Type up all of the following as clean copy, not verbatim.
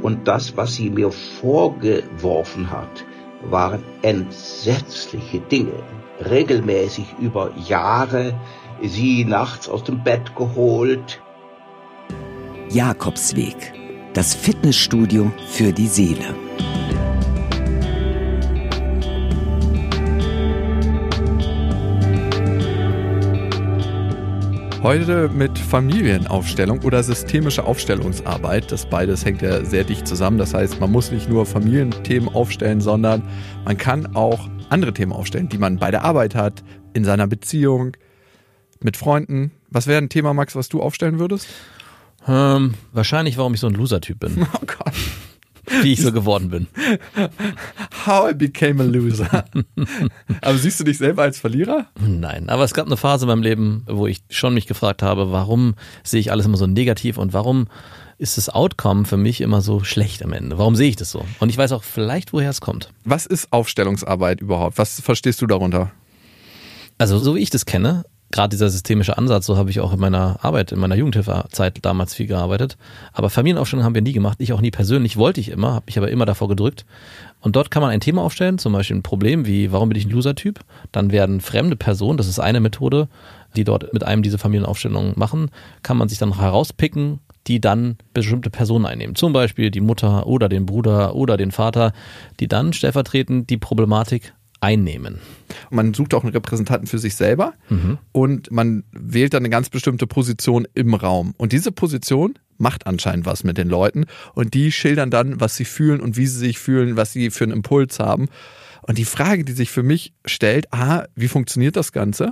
Und das, was sie mir vorgeworfen hat, waren entsetzliche Dinge. Regelmäßig über Jahre sie nachts aus dem Bett geholt. Jakobsweg, das Fitnessstudio für die Seele. Heute mit Familienaufstellung oder systemische Aufstellungsarbeit. Das beides hängt ja sehr dicht zusammen. Das heißt, man muss nicht nur Familienthemen aufstellen, sondern man kann auch andere Themen aufstellen, die man bei der Arbeit hat, in seiner Beziehung, mit Freunden. Was wäre ein Thema, Max, was du aufstellen würdest? Wahrscheinlich, warum ich so ein Loser-Typ bin. Oh Gott. Wie ich so geworden bin. How I became a loser. Aber siehst du dich selber als Verlierer? Nein, aber es gab eine Phase in meinem Leben, wo ich schon mich gefragt habe, warum sehe ich alles immer so negativ und warum ist das Outcome für mich immer so schlecht am Ende? Warum sehe ich das so? Und ich weiß auch vielleicht, woher es kommt. Was ist Aufstellungsarbeit überhaupt? Was verstehst du darunter? Also so wie ich das kenne, gerade dieser systemische Ansatz, so habe ich auch in meiner Arbeit, in meiner Jugendhilfezeit damals viel gearbeitet. Aber Familienaufstellung haben wir nie gemacht, ich auch nie persönlich, wollte ich immer, habe mich aber immer davor gedrückt. Und dort kann man ein Thema aufstellen, zum Beispiel ein Problem wie, warum bin ich ein Loser-Typ? Dann werden fremde Personen, das ist eine Methode, die dort mit einem diese Familienaufstellung machen, kann man sich dann noch herauspicken, die dann bestimmte Personen einnehmen. Zum Beispiel die Mutter oder den Bruder oder den Vater, die dann stellvertretend die Problematik einnehmen. Man sucht auch einen Repräsentanten für sich selber und man wählt dann eine ganz bestimmte Position im Raum. Und diese Position macht anscheinend was mit den Leuten und die schildern dann, was sie fühlen und wie sie sich fühlen, was sie für einen Impuls haben. Und die Frage, die sich für mich stellt, wie funktioniert das Ganze?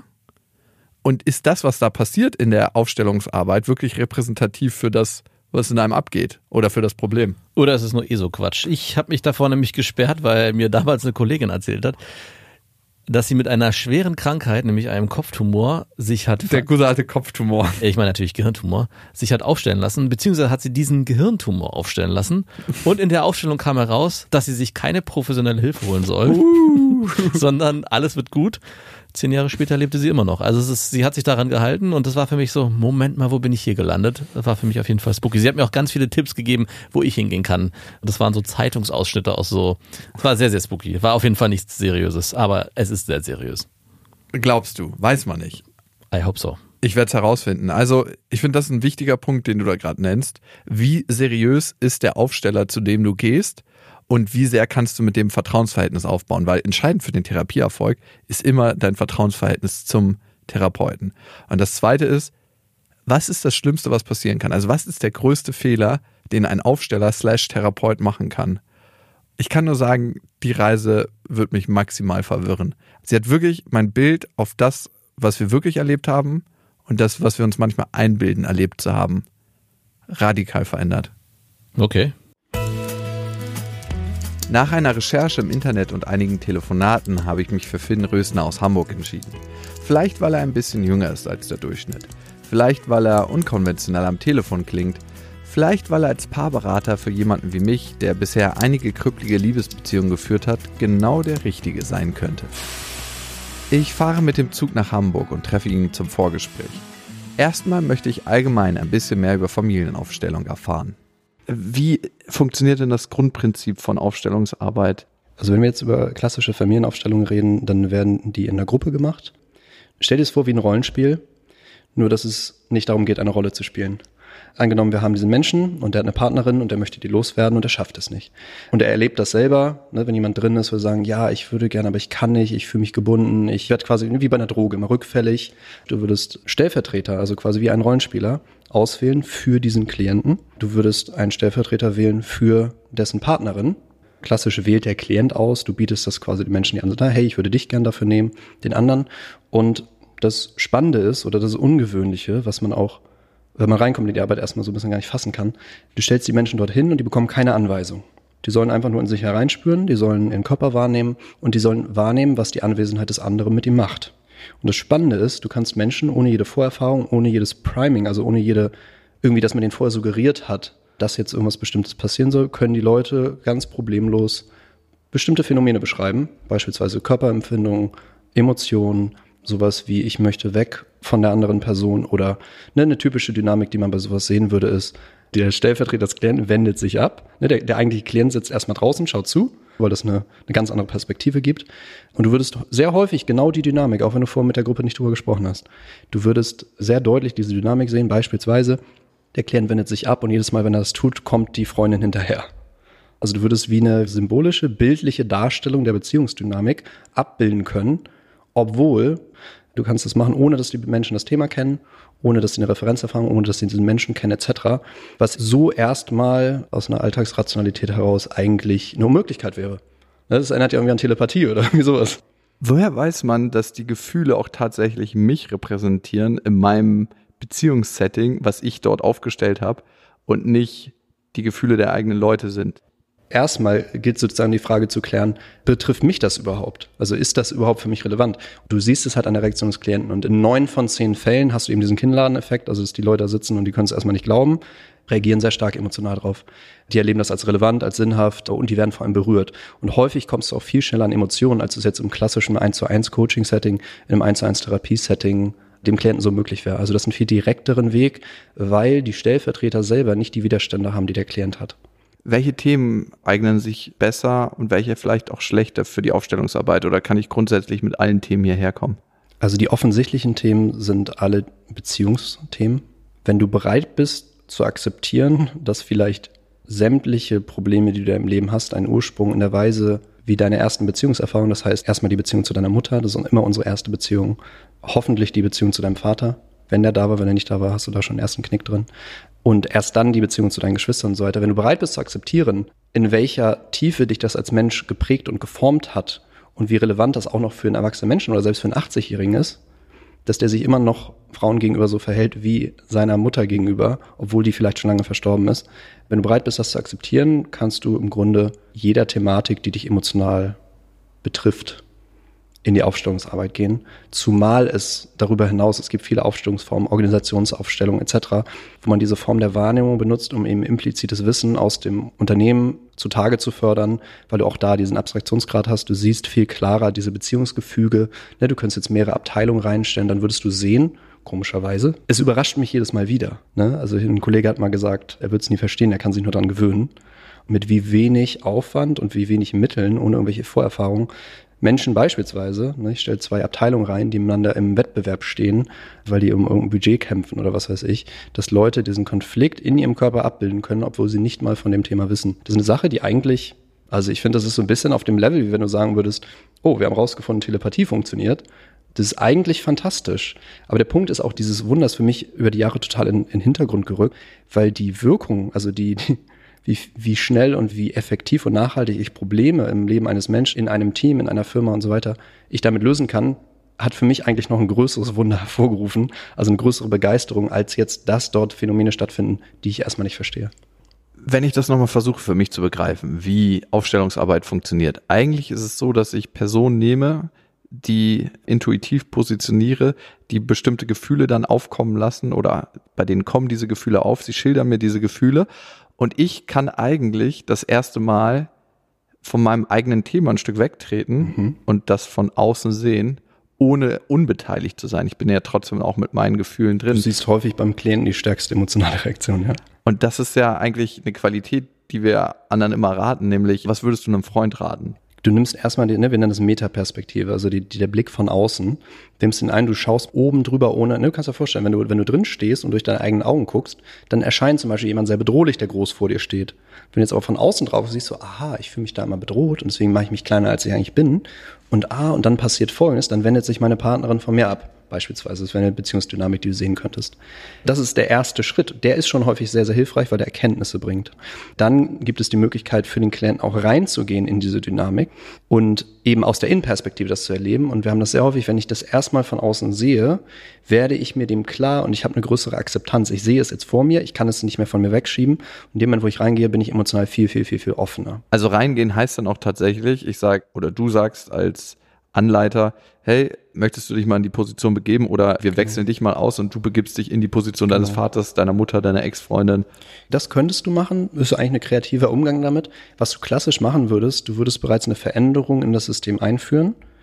Und ist das, was da passiert in der Aufstellungsarbeit, wirklich repräsentativ für das, was in einem abgeht oder für das Problem? Oder ist es nur so Quatsch? Ich habe mich davor nämlich gesperrt, weil mir damals eine Kollegin erzählt hat, dass sie mit einer schweren Krankheit, nämlich einem Kopftumor, sich hat... Der gute alte Kopftumor. Ich meine natürlich Gehirntumor, sich hat aufstellen lassen, beziehungsweise hat sie diesen Gehirntumor aufstellen lassen. Und in der Aufstellung kam heraus, dass sie sich keine professionelle Hilfe holen soll, sondern alles wird gut. 10 Jahre später lebte sie immer noch. Also sie hat sich daran gehalten und das war für mich so, Moment mal, wo bin ich hier gelandet? Das war für mich auf jeden Fall spooky. Sie hat mir auch ganz viele Tipps gegeben, wo ich hingehen kann. Das waren so Zeitungsausschnitte aus so, es war sehr, sehr spooky. War auf jeden Fall nichts Seriöses, aber es ist sehr seriös. Glaubst du? Weiß man nicht. I hope so. Ich werde es herausfinden. Also ich finde, das ist ein wichtiger Punkt, den du da gerade nennst. Wie seriös ist der Aufsteller, zu dem du gehst? Und wie sehr kannst du mit dem Vertrauensverhältnis aufbauen? Weil entscheidend für den Therapieerfolg ist immer dein Vertrauensverhältnis zum Therapeuten. Und das Zweite ist, was ist das Schlimmste, was passieren kann? Also was ist der größte Fehler, den ein Aufsteller/Therapeut machen kann? Ich kann nur sagen, die Reise wird mich maximal verwirren. Sie hat wirklich mein Bild auf das, was wir wirklich erlebt haben und das, was wir uns manchmal einbilden, erlebt zu haben, radikal verändert. Okay. Nach einer Recherche im Internet und einigen Telefonaten habe ich mich für Finn Rösner aus Hamburg entschieden. Vielleicht, weil er ein bisschen jünger ist als der Durchschnitt. Vielleicht, weil er unkonventionell am Telefon klingt. Vielleicht, weil er als Paarberater für jemanden wie mich, der bisher einige krüppelige Liebesbeziehungen geführt hat, genau der Richtige sein könnte. Ich fahre mit dem Zug nach Hamburg und treffe ihn zum Vorgespräch. Erstmal möchte ich allgemein ein bisschen mehr über Familienaufstellung erfahren. Wie funktioniert denn das Grundprinzip von Aufstellungsarbeit? Also wenn wir jetzt über klassische Familienaufstellungen reden, dann werden die in der Gruppe gemacht. Stell dir es vor wie ein Rollenspiel, nur dass es nicht darum geht, eine Rolle zu spielen. Angenommen, wir haben diesen Menschen und der hat eine Partnerin und der möchte die loswerden und er schafft es nicht. Und er erlebt das selber, ne, wenn jemand drin ist, würde sagen, ja, ich würde gerne, aber ich kann nicht, ich fühle mich gebunden, ich werde quasi wie bei einer Droge, immer rückfällig. Du würdest Stellvertreter, also quasi wie ein Rollenspieler, auswählen für diesen Klienten. Du würdest einen Stellvertreter wählen für dessen Partnerin. Klassisch wählt der Klient aus, du bietest das quasi den Menschen, die anderen, hey, ich würde dich gern dafür nehmen, den anderen. Und das Spannende ist, oder das Ungewöhnliche, was man auch, wenn man reinkommt in die Arbeit, erstmal so ein bisschen gar nicht fassen kann, du stellst die Menschen dorthin und die bekommen keine Anweisung. Die sollen einfach nur in sich hereinspüren, die sollen ihren Körper wahrnehmen und die sollen wahrnehmen, was die Anwesenheit des anderen mit ihm macht. Und das Spannende ist, du kannst Menschen ohne jede Vorerfahrung, ohne jedes Priming, also ohne irgendwie, dass man denen vorher suggeriert hat, dass jetzt irgendwas Bestimmtes passieren soll, können die Leute ganz problemlos bestimmte Phänomene beschreiben, beispielsweise Körperempfindungen, Emotionen, sowas wie ich möchte weg von der anderen Person oder eine typische Dynamik, die man bei sowas sehen würde, ist, Der Stellvertreter des Klienten wendet sich ab. Der eigentliche Klient sitzt erstmal draußen, schaut zu, weil das eine ganz andere Perspektive gibt. Und du würdest sehr häufig genau die Dynamik, auch wenn du vorher mit der Gruppe nicht drüber gesprochen hast, du würdest sehr deutlich diese Dynamik sehen. Beispielsweise, der Klient wendet sich ab und jedes Mal, wenn er das tut, kommt die Freundin hinterher. Also du würdest wie eine symbolische, bildliche Darstellung der Beziehungsdynamik abbilden können, obwohl du kannst das machen, ohne dass die Menschen das Thema kennen, ohne dass sie eine Referenzerfahrung, ohne dass sie diesen Menschen kennen etc., was so erstmal aus einer Alltagsrationalität heraus eigentlich eine Unmöglichkeit wäre. Das erinnert ja irgendwie an Telepathie oder irgendwie sowas. Woher weiß man, dass die Gefühle auch tatsächlich mich repräsentieren in meinem Beziehungssetting, was ich dort aufgestellt habe und nicht die Gefühle der eigenen Leute sind? Erstmal gilt sozusagen die Frage zu klären, betrifft mich das überhaupt? Also ist das überhaupt für mich relevant? Du siehst es halt an der Reaktion des Klienten und in 9 von 10 Fällen hast du eben diesen Kinnladeneffekt, also dass die Leute da sitzen und die können es erstmal nicht glauben, reagieren sehr stark emotional drauf. Die erleben das als relevant, als sinnhaft und die werden vor allem berührt. Und häufig kommst du auch viel schneller an Emotionen, als es jetzt im klassischen 1:1 Coaching-Setting, in einem 1:1 Therapie-Setting dem Klienten so möglich wäre. Also das ist ein viel direkteren Weg, weil die Stellvertreter selber nicht die Widerstände haben, die der Klient hat. Welche Themen eignen sich besser und welche vielleicht auch schlechter für die Aufstellungsarbeit oder kann ich grundsätzlich mit allen Themen hierher kommen? Also die offensichtlichen Themen sind alle Beziehungsthemen. Wenn du bereit bist zu akzeptieren, dass vielleicht sämtliche Probleme, die du im Leben hast, einen Ursprung in der Weise wie deine ersten Beziehungserfahrungen, das heißt erstmal die Beziehung zu deiner Mutter, das ist immer unsere erste Beziehung, hoffentlich die Beziehung zu deinem Vater. Wenn der da war, wenn er nicht da war, hast du da schon einen ersten Knick drin. Und erst dann die Beziehung zu deinen Geschwistern und so weiter. Wenn du bereit bist zu akzeptieren, in welcher Tiefe dich das als Mensch geprägt und geformt hat und wie relevant das auch noch für einen erwachsenen Menschen oder selbst für einen 80-Jährigen ist, dass der sich immer noch Frauen gegenüber so verhält wie seiner Mutter gegenüber, obwohl die vielleicht schon lange verstorben ist. Wenn du bereit bist, das zu akzeptieren, kannst du im Grunde jeder Thematik, die dich emotional betrifft, in die Aufstellungsarbeit gehen, zumal es darüber hinaus, es gibt viele Aufstellungsformen, Organisationsaufstellung etc., wo man diese Form der Wahrnehmung benutzt, um eben implizites Wissen aus dem Unternehmen zutage zu fördern, weil du auch da diesen Abstraktionsgrad hast, du siehst viel klarer diese Beziehungsgefüge, ne, du könntest jetzt mehrere Abteilungen reinstellen, dann würdest du sehen, komischerweise, es überrascht mich jedes Mal wieder. Ne? Also ein Kollege hat mal gesagt, er wird es nie verstehen, er kann sich nur daran gewöhnen, mit wie wenig Aufwand und wie wenig Mitteln, ohne irgendwelche Vorerfahrungen, Menschen beispielsweise, ne, ich stelle 2 Abteilungen rein, die miteinander im Wettbewerb stehen, weil die um irgendein Budget kämpfen oder was weiß ich, dass Leute diesen Konflikt in ihrem Körper abbilden können, obwohl sie nicht mal von dem Thema wissen. Das ist eine Sache, die eigentlich, also ich finde, das ist so ein bisschen auf dem Level, wie wenn du sagen würdest, oh, wir haben rausgefunden, Telepathie funktioniert. Das ist eigentlich fantastisch. Aber der Punkt ist auch, dieses Wunder ist für mich über die Jahre total in den Hintergrund gerückt, weil die Wirkung, also wie schnell und wie effektiv und nachhaltig ich Probleme im Leben eines Menschen, in einem Team, in einer Firma und so weiter, ich damit lösen kann, hat für mich eigentlich noch ein größeres Wunder hervorgerufen, also eine größere Begeisterung, als jetzt, dass dort Phänomene stattfinden, die ich erstmal nicht verstehe. Wenn ich das nochmal versuche für mich zu begreifen, wie Aufstellungsarbeit funktioniert. Eigentlich ist es so, dass ich Personen nehme, die intuitiv positioniere, die bestimmte Gefühle dann aufkommen lassen oder bei denen kommen diese Gefühle auf, sie schildern mir diese Gefühle und ich kann eigentlich das erste Mal von meinem eigenen Thema ein Stück wegtreten und das von außen sehen, ohne unbeteiligt zu sein. Ich bin ja trotzdem auch mit meinen Gefühlen drin. Du siehst häufig beim Klienten die stärkste emotionale Reaktion, ja. Und das ist ja eigentlich eine Qualität, die wir anderen immer raten, nämlich, was würdest du einem Freund raten? Du nimmst erstmal wir nennen das Metaperspektive, also der Blick von außen, nimmst ihn ein, du schaust oben drüber ohne, du kannst dir vorstellen, wenn du drin stehst und durch deine eigenen Augen guckst, dann erscheint zum Beispiel jemand sehr bedrohlich, der groß vor dir steht. Wenn du jetzt aber von außen drauf siehst, so, aha, ich fühle mich da immer bedroht und deswegen mache ich mich kleiner, als ich eigentlich bin und dann passiert Folgendes, dann wendet sich meine Partnerin von mir ab. Beispielsweise, das wäre eine Beziehungsdynamik, die du sehen könntest. Das ist der erste Schritt. Der ist schon häufig sehr, sehr hilfreich, weil der Erkenntnisse bringt. Dann gibt es die Möglichkeit für den Klienten auch reinzugehen in diese Dynamik und eben aus der Innenperspektive das zu erleben. Und wir haben das sehr häufig, wenn ich das erstmal von außen sehe, werde ich mir dem klar und ich habe eine größere Akzeptanz. Ich sehe es jetzt vor mir, ich kann es nicht mehr von mir wegschieben. Und in dem Moment, wo ich reingehe, bin ich emotional viel, viel, viel, viel offener. Also reingehen heißt dann auch tatsächlich, ich sag oder du sagst als Anleiter, hey, möchtest du dich mal in die Position begeben oder wir wechseln dich mal aus und du begibst dich in die Position deines Vaters, deiner Mutter, deiner Ex-Freundin. Das könntest du machen, ist eigentlich ein kreativer Umgang damit. Was du klassisch machen würdest, du würdest bereits eine Veränderung in das System einführen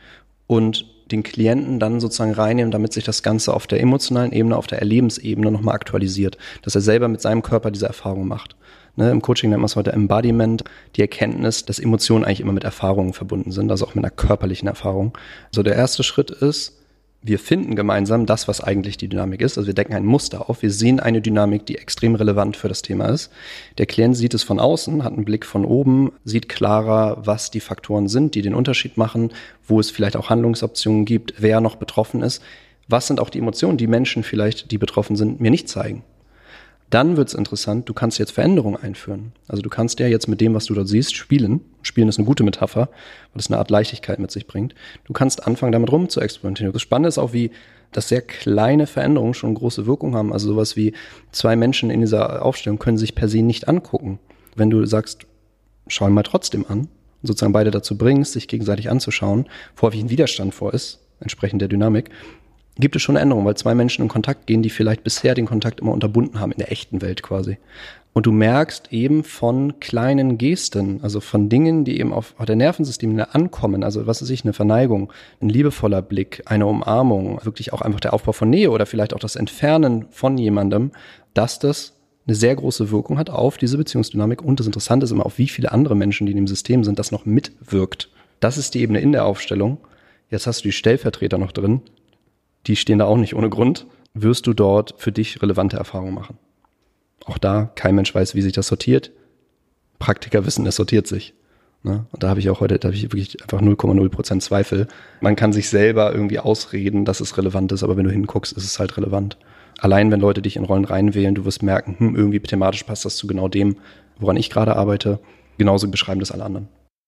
und den Klienten dann sozusagen reinnehmen, damit sich das Ganze auf der emotionalen Ebene, auf der Erlebensebene nochmal aktualisiert, dass er selber mit seinem Körper diese Erfahrung macht. Ne, im Coaching nennt man es heute Embodiment, die Erkenntnis, dass Emotionen eigentlich immer mit Erfahrungen verbunden sind, also auch mit einer körperlichen Erfahrung. Also der erste Schritt ist, wir finden gemeinsam das, was eigentlich die Dynamik ist. Also wir decken ein Muster auf. Wir sehen eine Dynamik, die extrem relevant für das Thema ist. Der Klient sieht es von außen, hat einen Blick von oben, sieht klarer, was die Faktoren sind, die den Unterschied machen, wo es vielleicht auch Handlungsoptionen gibt, wer noch betroffen ist. Was sind auch die Emotionen, die Menschen vielleicht, die betroffen sind, mir nicht zeigen? Dann wird's interessant, du kannst jetzt Veränderungen einführen. Also du kannst ja jetzt mit dem, was du dort siehst, spielen. Spielen ist eine gute Metapher, weil es eine Art Leichtigkeit mit sich bringt. Du kannst anfangen, damit rum zu experimentieren. Das Spannende ist auch, wie dass sehr kleine Veränderungen schon große Wirkung haben. Also sowas wie 2 Menschen in dieser Aufstellung können sich per se nicht angucken. Wenn du sagst, schau ihn mal trotzdem an, und sozusagen beide dazu bringst, sich gegenseitig anzuschauen, wo häufig ein Widerstand vor ist, entsprechend der Dynamik, gibt es schon eine Änderung, weil 2 Menschen in Kontakt gehen, die vielleicht bisher den Kontakt immer unterbunden haben, in der echten Welt quasi. Und du merkst eben von kleinen Gesten, also von Dingen, die eben auf der Nervensystemebene ankommen, also was weiß ich, eine Verneigung, ein liebevoller Blick, eine Umarmung, wirklich auch einfach der Aufbau von Nähe oder vielleicht auch das Entfernen von jemandem, dass das eine sehr große Wirkung hat auf diese Beziehungsdynamik. Und das Interessante ist immer, auf wie viele andere Menschen, die in dem System sind, das noch mitwirkt. Das ist die Ebene in der Aufstellung. Jetzt hast du die Stellvertreter noch drin. Die stehen da auch nicht ohne Grund, wirst du dort für dich relevante Erfahrungen machen. Auch da, kein Mensch weiß, wie sich das sortiert. Praktiker wissen, es sortiert sich. Ne? Und da habe ich wirklich einfach 0,0% Zweifel. Man kann sich selber irgendwie ausreden, dass es relevant ist, aber wenn du hinguckst, ist es halt relevant. Allein wenn Leute dich in Rollen reinwählen, du wirst merken, irgendwie thematisch passt das zu genau dem, woran ich gerade arbeite. Genauso beschreiben das alle anderen.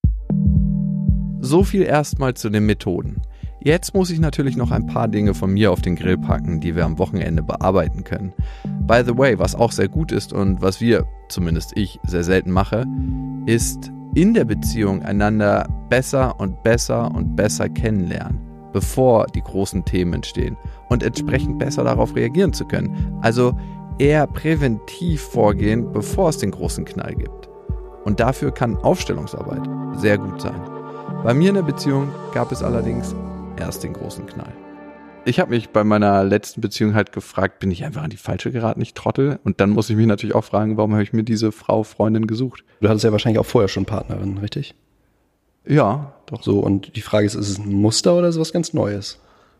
So viel erstmal zu den Methoden. Jetzt muss ich natürlich noch ein paar Dinge von mir auf den Grill packen, die wir am Wochenende bearbeiten können. By the way, was auch sehr gut ist und was wir, zumindest ich, sehr selten mache, ist in der Beziehung einander besser und besser und besser kennenlernen, bevor die großen Themen entstehen und entsprechend besser darauf reagieren zu können. Also eher präventiv vorgehen, bevor es den großen Knall gibt. Und dafür kann Aufstellungsarbeit sehr gut sein. Bei mir in der Beziehung gab es allerdings erst den großen Knall. Ich habe mich bei meiner letzten Beziehung halt gefragt, bin ich einfach an die falsche geraten, ich Trottel? Und dann muss ich mich natürlich auch fragen, warum habe ich mir diese Freundin gesucht? Du hattest ja wahrscheinlich auch vorher schon Partnerin, richtig? Ja, doch. So, und die Frage ist es ein Muster oder ist es was ganz Neues?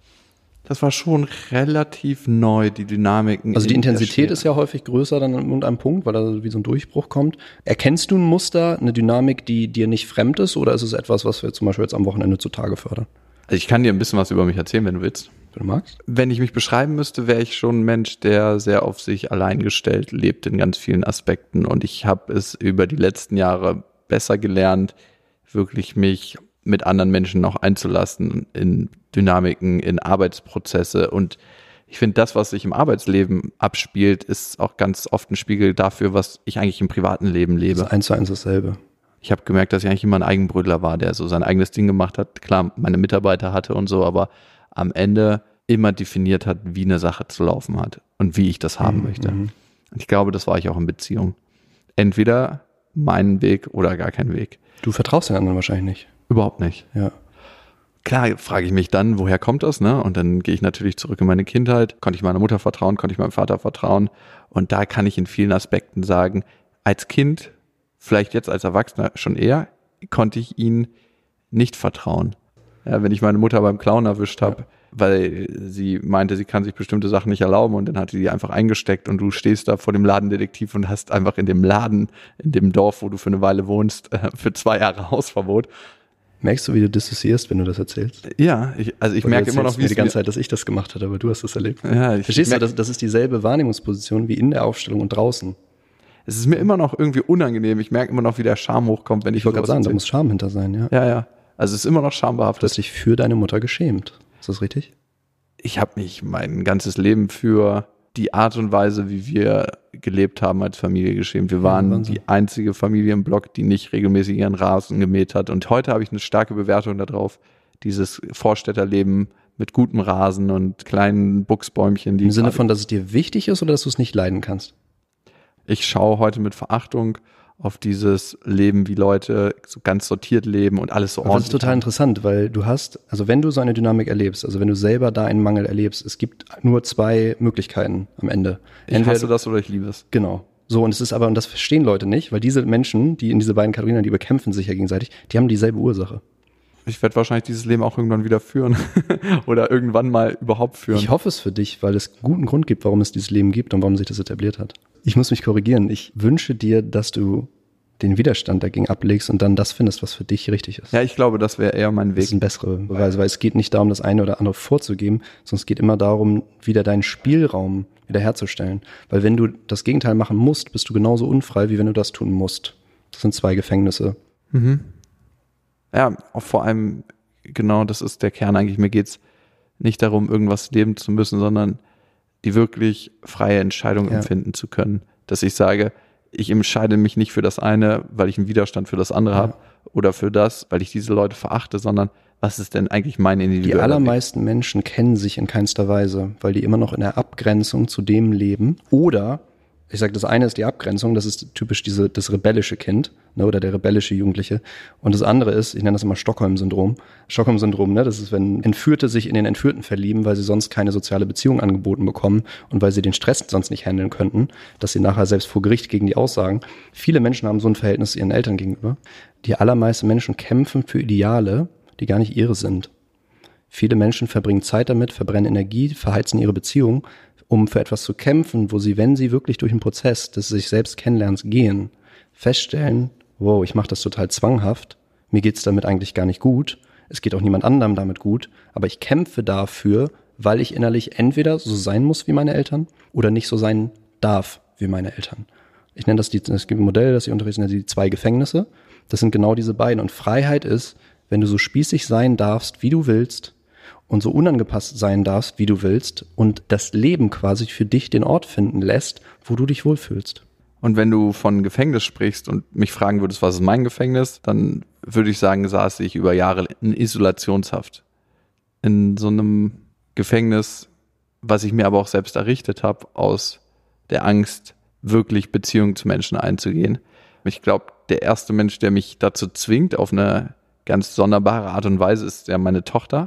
Das war schon relativ neu, die Dynamiken. Also die Intensität ist ja häufig größer dann an irgendeinem Punkt, weil da wie so ein Durchbruch kommt. Erkennst du ein Muster, eine Dynamik, die dir nicht fremd ist, oder ist es etwas, was wir zum Beispiel jetzt am Wochenende zutage fördern? Also ich kann dir ein bisschen was über mich erzählen, wenn du willst. Wenn du magst. Wenn ich mich beschreiben müsste, wäre ich schon ein Mensch, der sehr auf sich allein gestellt lebt in ganz vielen Aspekten. Und ich habe es über die letzten Jahre besser gelernt, wirklich mich mit anderen Menschen auch einzulassen in Dynamiken, in Arbeitsprozesse. Und ich finde, das, was sich im Arbeitsleben abspielt, ist auch ganz oft ein Spiegel dafür, was ich eigentlich im privaten Leben lebe. Das ist 1:1 dasselbe. Ich habe gemerkt, dass ich eigentlich immer ein Eigenbrötler war, der so sein eigenes Ding gemacht hat. Klar, meine Mitarbeiter hatte und so, aber am Ende immer definiert hat, wie eine Sache zu laufen hat und wie ich das haben möchte. Und ich glaube, das war ich auch in Beziehung. Entweder meinen Weg oder gar keinen Weg. Du vertraust den anderen wahrscheinlich nicht. Überhaupt nicht. Ja. Klar frage ich mich dann, woher kommt das, ne? Und dann gehe ich natürlich zurück in meine Kindheit. Konnte ich meiner Mutter vertrauen, konnte ich meinem Vater vertrauen? Und da kann ich in vielen Aspekten sagen, als Kind, vielleicht jetzt als Erwachsener schon eher, konnte ich ihnen nicht vertrauen. Ja, wenn ich meine Mutter beim Clown erwischt habe, weil sie meinte, sie kann sich bestimmte Sachen nicht erlauben und dann hat sie die einfach eingesteckt und du stehst da vor dem Ladendetektiv und hast einfach in dem Laden, in dem Dorf, wo du für eine Weile wohnst, für 2 Jahre Hausverbot. Merkst du, wie du dissoziierst, wenn du das erzählst? Ja, ich merke immer noch, wie es die ganze Zeit, dass ich das gemacht habe, aber du hast das erlebt. Ja, Verstehst du, das ist dieselbe Wahrnehmungsposition wie in der Aufstellung und draußen. Es ist mir immer noch irgendwie unangenehm. Ich merke immer noch, wie der Scham hochkommt, wenn ich wollte gerade sagen, da muss Scham hinter sein, ja. Ja. Also es ist immer noch schambehaftet. Du hast dich für deine Mutter geschämt. Ist das richtig? Ich habe mich mein ganzes Leben für die Art und Weise, wie wir gelebt haben als Familie geschämt. Wir waren die einzige Familie im Block, die nicht regelmäßig ihren Rasen gemäht hat. Und heute habe ich eine starke Bewertung darauf, dieses Vorstädterleben mit gutem Rasen und kleinen Buchsbäumchen. Im Sinne von, dass es dir wichtig ist oder dass du es nicht leiden kannst? Ich schaue heute mit Verachtung auf dieses Leben, wie Leute so ganz sortiert leben und alles so ordentlich. Das ist total interessant, weil du hast, also wenn du so eine Dynamik erlebst, also wenn du selber da einen Mangel erlebst, es gibt nur 2 Möglichkeiten am Ende. Ich hasse das oder ich liebe es. Genau. So, und es ist aber, und das verstehen Leute nicht, weil diese Menschen, die in diese beiden Kategorien, die bekämpfen sich ja gegenseitig, die haben dieselbe Ursache. Ich werde wahrscheinlich dieses Leben auch irgendwann wieder führen oder irgendwann mal überhaupt führen. Ich hoffe es für dich, weil es einen guten Grund gibt, warum es dieses Leben gibt und warum sich das etabliert hat. Ich muss mich korrigieren. Ich wünsche dir, dass du den Widerstand dagegen ablegst und dann das findest, was für dich richtig ist. Ja, ich glaube, das wäre eher mein Weg. Das ist ein bessere Beweise, weil es geht nicht darum, das eine oder andere vorzugeben, sondern es geht immer darum, wieder deinen Spielraum wiederherzustellen. Weil wenn du das Gegenteil machen musst, bist du genauso unfrei, wie wenn du das tun musst. Das sind 2 Gefängnisse. Mhm. Ja, auch vor allem, genau, das ist der Kern eigentlich. Mir geht's nicht darum, irgendwas leben zu müssen, sondern die wirklich freie Entscheidung empfinden zu können. Dass ich sage, ich entscheide mich nicht für das eine, weil ich einen Widerstand für das andere habe oder für das, weil ich diese Leute verachte, sondern was ist denn eigentlich mein individueller Die allermeisten Menschen kennen sich in keinster Weise, weil die immer noch in der Abgrenzung zu dem leben. Oder, ich sage, das eine ist die Abgrenzung, das ist typisch das rebellische Kind, ne, oder der rebellische Jugendliche. Und das andere ist, ich nenne das immer Stockholm-Syndrom. Stockholm-Syndrom, ne, das ist, wenn Entführte sich in den Entführten verlieben, weil sie sonst keine soziale Beziehung angeboten bekommen und weil sie den Stress sonst nicht handeln könnten, dass sie nachher selbst vor Gericht gegen die aussagen. Viele Menschen haben so ein Verhältnis ihren Eltern gegenüber. Die allermeisten Menschen kämpfen für Ideale, die gar nicht ihre sind. Viele Menschen verbringen Zeit damit, verbrennen Energie, verheizen ihre Beziehung, um für etwas zu kämpfen, wo sie, wenn sie wirklich durch den Prozess des sich selbst Kennenlernens gehen, feststellen, wow, ich mache das total zwanghaft, mir geht's damit eigentlich gar nicht gut, es geht auch niemand anderem damit gut, aber ich kämpfe dafür, weil ich innerlich entweder so sein muss wie meine Eltern oder nicht so sein darf wie meine Eltern. Ich nenne das es gibt ein Modell, das ich unterrichte, die 2 Gefängnisse. Das sind genau diese beiden. Und Freiheit ist, wenn du so spießig sein darfst, wie du willst, und so unangepasst sein darfst, wie du willst, und das Leben quasi für dich den Ort finden lässt, wo du dich wohlfühlst. Und wenn du von Gefängnis sprichst und mich fragen würdest, was ist mein Gefängnis, dann würde ich sagen, saß ich über Jahre in Isolationshaft. In so einem Gefängnis, was ich mir aber auch selbst errichtet habe, aus der Angst, wirklich Beziehungen zu Menschen einzugehen. Ich glaube, der erste Mensch, der mich dazu zwingt, auf eine ganz sonderbare Art und Weise, ist ja meine Tochter.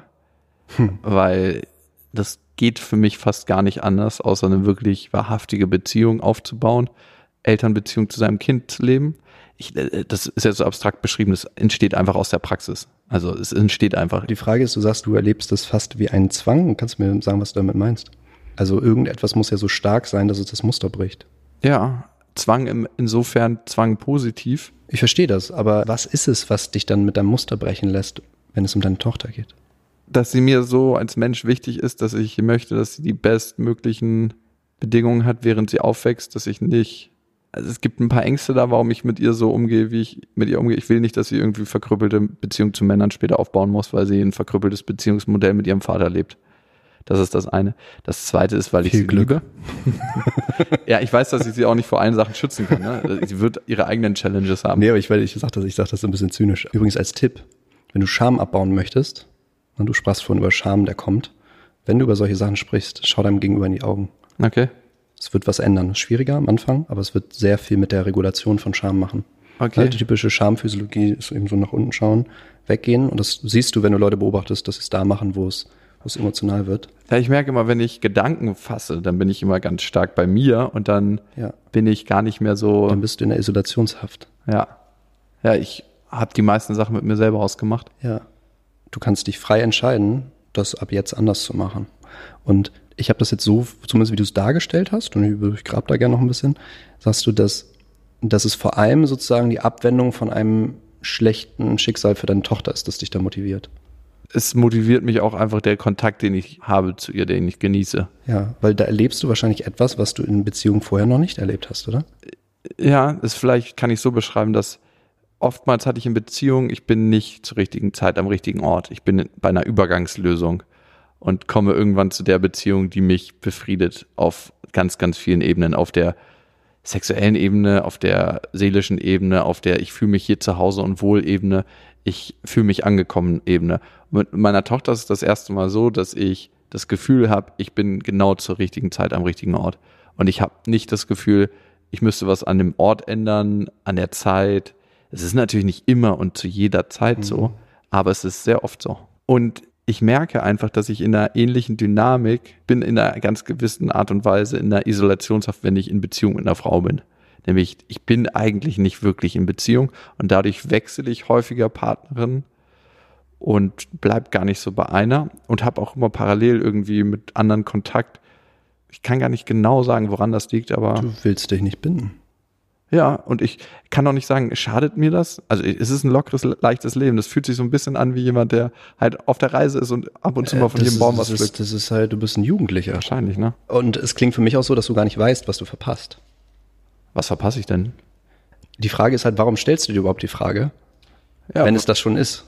Weil das geht für mich fast gar nicht anders, außer eine wirklich wahrhaftige Beziehung aufzubauen, Elternbeziehung zu seinem Kind zu leben. Das ist ja so abstrakt beschrieben, das entsteht einfach aus der Praxis. Also es entsteht einfach. Die Frage ist, du sagst, du erlebst das fast wie einen Zwang. Kannst du mir sagen, was du damit meinst? Also irgendetwas muss ja so stark sein, dass es das Muster bricht. Ja, Zwang insofern Zwang positiv. Ich verstehe das, aber was ist es, was dich dann mit deinem Muster brechen lässt, wenn es um deine Tochter geht? Dass sie mir so als Mensch wichtig ist, dass ich möchte, dass sie die bestmöglichen Bedingungen hat, während sie aufwächst, dass ich nicht, also es gibt ein paar Ängste da, warum ich mit ihr so umgehe, wie ich mit ihr umgehe. Ich will nicht, dass sie irgendwie verkrüppelte Beziehungen zu Männern später aufbauen muss, weil sie ein verkrüppeltes Beziehungsmodell mit ihrem Vater lebt. Das ist das eine. Das zweite ist, weil ich sie liebe. Ja, ich weiß, dass ich sie auch nicht vor allen Sachen schützen kann. Ne? Sie wird ihre eigenen Challenges haben. Nee, aber ich sag das ein bisschen zynisch. Übrigens als Tipp, wenn du Scham abbauen möchtest, und du sprachst vorhin über Scham, der kommt, wenn du über solche Sachen sprichst, schau deinem Gegenüber in die Augen. Okay. Es wird was ändern. Es ist schwieriger am Anfang, aber es wird sehr viel mit der Regulation von Scham machen. Okay. Ja, die typische Schamphysiologie ist eben so nach unten schauen, weggehen. Und das siehst du, wenn du Leute beobachtest, dass sie es da machen, wo es emotional wird. Ja, ich merke immer, wenn ich Gedanken fasse, dann bin ich immer ganz stark bei mir und dann bin ich gar nicht mehr so. Dann bist du in der Isolationshaft. Ja. Ja, ich habe die meisten Sachen mit mir selber ausgemacht. Ja. Du kannst dich frei entscheiden, das ab jetzt anders zu machen. Und ich habe das jetzt so, zumindest wie du es dargestellt hast, und ich grab da gerne noch ein bisschen, sagst du, dass es vor allem sozusagen die Abwendung von einem schlechten Schicksal für deine Tochter ist, das dich da motiviert. Es motiviert mich auch einfach der Kontakt, den ich habe zu ihr, den ich genieße. Ja, weil da erlebst du wahrscheinlich etwas, was du in Beziehungen vorher noch nicht erlebt hast, oder? Ja, vielleicht kann ich so beschreiben, dass oftmals hatte ich in Beziehungen, ich bin nicht zur richtigen Zeit am richtigen Ort. Ich bin bei einer Übergangslösung und komme irgendwann zu der Beziehung, die mich befriedet auf ganz, ganz vielen Ebenen. Auf der sexuellen Ebene, auf der seelischen Ebene, auf der ich fühle mich hier zu Hause und wohl Ebene, ich fühle mich angekommen Ebene. Mit meiner Tochter ist es das erste Mal so, dass ich das Gefühl habe, ich bin genau zur richtigen Zeit am richtigen Ort. Und ich habe nicht das Gefühl, ich müsste was an dem Ort ändern, an der Zeit. Es ist natürlich nicht immer und zu jeder Zeit so, aber es ist sehr oft so. Und ich merke einfach, dass ich in einer ähnlichen Dynamik bin, in einer ganz gewissen Art und Weise in einer Isolationshaft, wenn ich in Beziehung mit einer Frau bin. Nämlich, ich bin eigentlich nicht wirklich in Beziehung und dadurch wechsle ich häufiger Partnerin und bleib gar nicht so bei einer und habe auch immer parallel irgendwie mit anderen Kontakt. Ich kann gar nicht genau sagen, woran das liegt, aber... Du willst dich nicht binden. Ja, und ich kann auch nicht sagen, schadet mir das? Also es ist ein lockeres, leichtes Leben. Das fühlt sich so ein bisschen an wie jemand, der halt auf der Reise ist und ab und zu mal von jedem Baum was pflückt. Das ist halt, du bist ein Jugendlicher. Wahrscheinlich, ne? Und es klingt für mich auch so, dass du gar nicht weißt, was du verpasst. Was verpasse ich denn? Die Frage ist halt, warum stellst du dir überhaupt die Frage, wenn es das schon ist?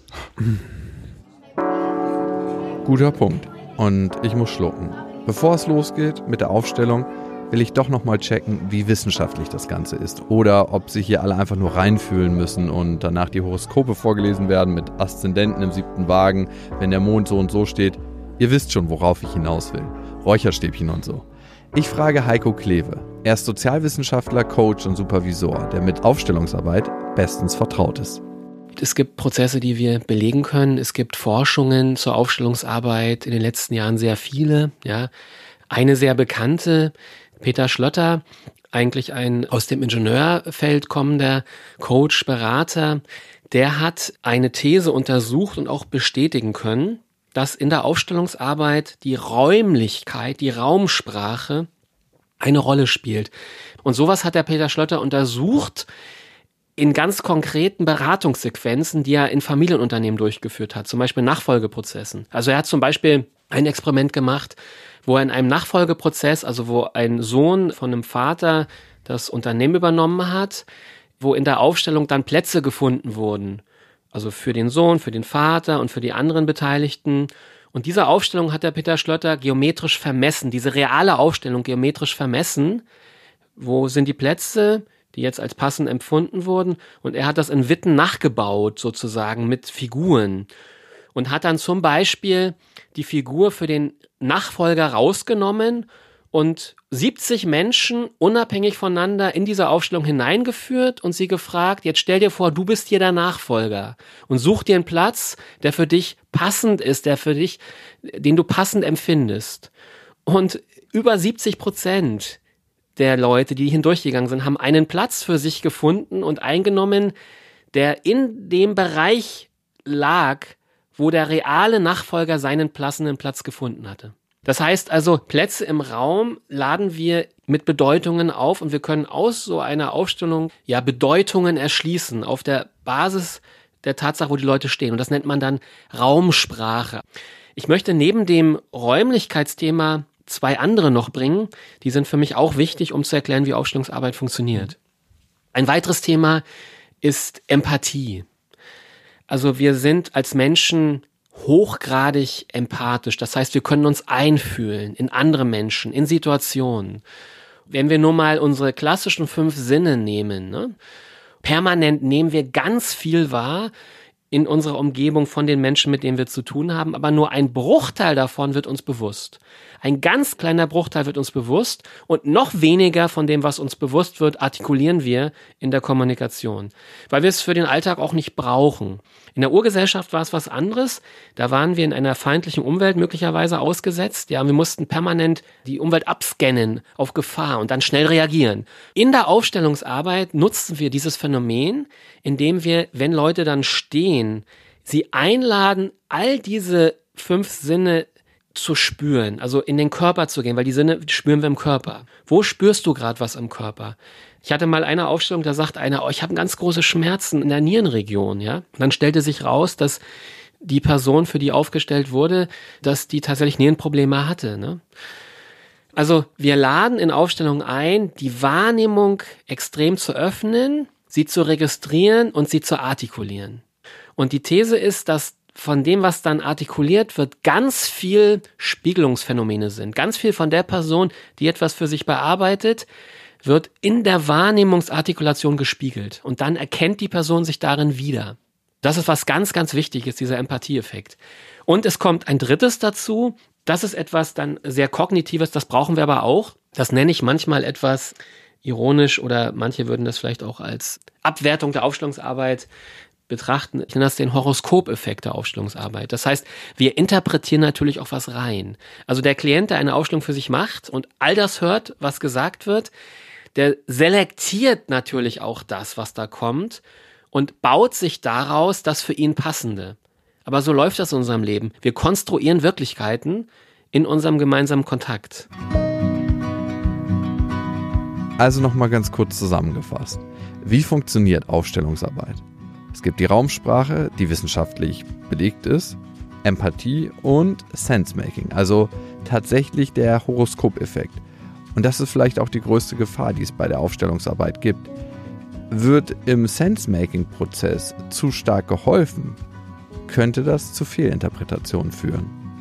Guter Punkt. Und ich muss schlucken. Bevor es losgeht mit der Aufstellung, will ich doch nochmal checken, wie wissenschaftlich das Ganze ist. Oder ob sich hier alle einfach nur reinfühlen müssen und danach die Horoskope vorgelesen werden mit Aszendenten im 7. Wagen, wenn der Mond so und so steht. Ihr wisst schon, worauf ich hinaus will. Räucherstäbchen und so. Ich frage Heiko Klewe. Er ist Sozialwissenschaftler, Coach und Supervisor, der mit Aufstellungsarbeit bestens vertraut ist. Es gibt Prozesse, die wir belegen können. Es gibt Forschungen zur Aufstellungsarbeit, in den letzten Jahren sehr viele. Ja. Eine sehr bekannte, Peter Schlötter, eigentlich ein aus dem Ingenieurfeld kommender Coach, Berater, der hat eine These untersucht und auch bestätigen können, dass in der Aufstellungsarbeit die Räumlichkeit, die Raumsprache eine Rolle spielt. Und sowas hat der Peter Schlötter untersucht in ganz konkreten Beratungssequenzen, die er in Familienunternehmen durchgeführt hat, zum Beispiel Nachfolgeprozessen. Also er hat zum Beispiel ein Experiment gemacht, wo er in einem Nachfolgeprozess, also wo ein Sohn von einem Vater das Unternehmen übernommen hat, wo in der Aufstellung dann Plätze gefunden wurden. Also für den Sohn, für den Vater und für die anderen Beteiligten. Und diese Aufstellung hat der Peter Schlötter geometrisch vermessen, diese reale Aufstellung geometrisch vermessen. Wo sind die Plätze, die jetzt als passend empfunden wurden? Und er hat das in Witten nachgebaut, sozusagen, mit Figuren. Und hat dann zum Beispiel die Figur für den Nachfolger rausgenommen und 70 Menschen unabhängig voneinander in diese Aufstellung hineingeführt und sie gefragt, jetzt stell dir vor, du bist hier der Nachfolger und such dir einen Platz, der für dich passend ist, der für dich, den du passend empfindest. Und über 70% der Leute, die hindurchgegangen sind, haben einen Platz für sich gefunden und eingenommen, der in dem Bereich lag, wo der reale Nachfolger seinen passenden Platz gefunden hatte. Das heißt also, Plätze im Raum laden wir mit Bedeutungen auf und wir können aus so einer Aufstellung ja Bedeutungen erschließen auf der Basis der Tatsache, wo die Leute stehen. Und das nennt man dann Raumsprache. Ich möchte neben dem Räumlichkeitsthema 2 andere noch bringen. Die sind für mich auch wichtig, um zu erklären, wie Aufstellungsarbeit funktioniert. Ein weiteres Thema ist Empathie. Also wir sind als Menschen hochgradig empathisch. Das heißt, wir können uns einfühlen in andere Menschen, in Situationen. Wenn wir nur mal unsere klassischen 5 Sinne nehmen, ne? Permanent nehmen wir ganz viel wahr in unserer Umgebung von den Menschen, mit denen wir zu tun haben, aber nur ein Bruchteil davon wird uns bewusst. Ein ganz kleiner Bruchteil wird uns bewusst und noch weniger von dem, was uns bewusst wird, artikulieren wir in der Kommunikation, weil wir es für den Alltag auch nicht brauchen. In der Urgesellschaft war es was anderes. Da waren wir in einer feindlichen Umwelt möglicherweise ausgesetzt. Ja, wir mussten permanent die Umwelt abscannen auf Gefahr und dann schnell reagieren. In der Aufstellungsarbeit nutzen wir dieses Phänomen, indem wir, wenn Leute dann stehen, sie einladen, all diese 5 Sinne zu spüren, also in den Körper zu gehen, weil die Sinne spüren wir im Körper. Wo spürst du gerade was im Körper? Ich hatte mal eine Aufstellung, da sagt einer, oh, ich habe ganz große Schmerzen in der Nierenregion, ja. Und dann stellte sich raus, dass die Person, für die aufgestellt wurde, dass die tatsächlich Nierenprobleme hatte, ne? Also wir laden in Aufstellungen ein, die Wahrnehmung extrem zu öffnen, sie zu registrieren und sie zu artikulieren. Und die These ist, dass von dem, was dann artikuliert wird, ganz viel Spiegelungsphänomene sind. Ganz viel von der Person, die etwas für sich bearbeitet, wird in der Wahrnehmungsartikulation gespiegelt. Und dann erkennt die Person sich darin wieder. Das ist was ganz, ganz Wichtiges, dieser Empathieeffekt. Und es kommt ein drittes dazu. Das ist etwas dann sehr Kognitives, das brauchen wir aber auch. Das nenne ich manchmal etwas ironisch oder manche würden das vielleicht auch als Abwertung der Aufstellungsarbeit betrachten. Ich nenne das den Horoskopeffekt der Aufstellungsarbeit. Das heißt, wir interpretieren natürlich auch was rein. Also der Klient, der eine Aufstellung für sich macht und all das hört, was gesagt wird, der selektiert natürlich auch das, was da kommt und baut sich daraus das für ihn Passende. Aber so läuft das in unserem Leben. Wir konstruieren Wirklichkeiten in unserem gemeinsamen Kontakt. Also nochmal ganz kurz zusammengefasst. Wie funktioniert Aufstellungsarbeit? Es gibt die Raumsprache, die wissenschaftlich belegt ist, Empathie und Sensemaking, also tatsächlich der Horoskopeffekt. Und das ist vielleicht auch die größte Gefahr, die es bei der Aufstellungsarbeit gibt. Wird im Sensemaking-Prozess zu stark geholfen, könnte das zu Fehlinterpretationen führen.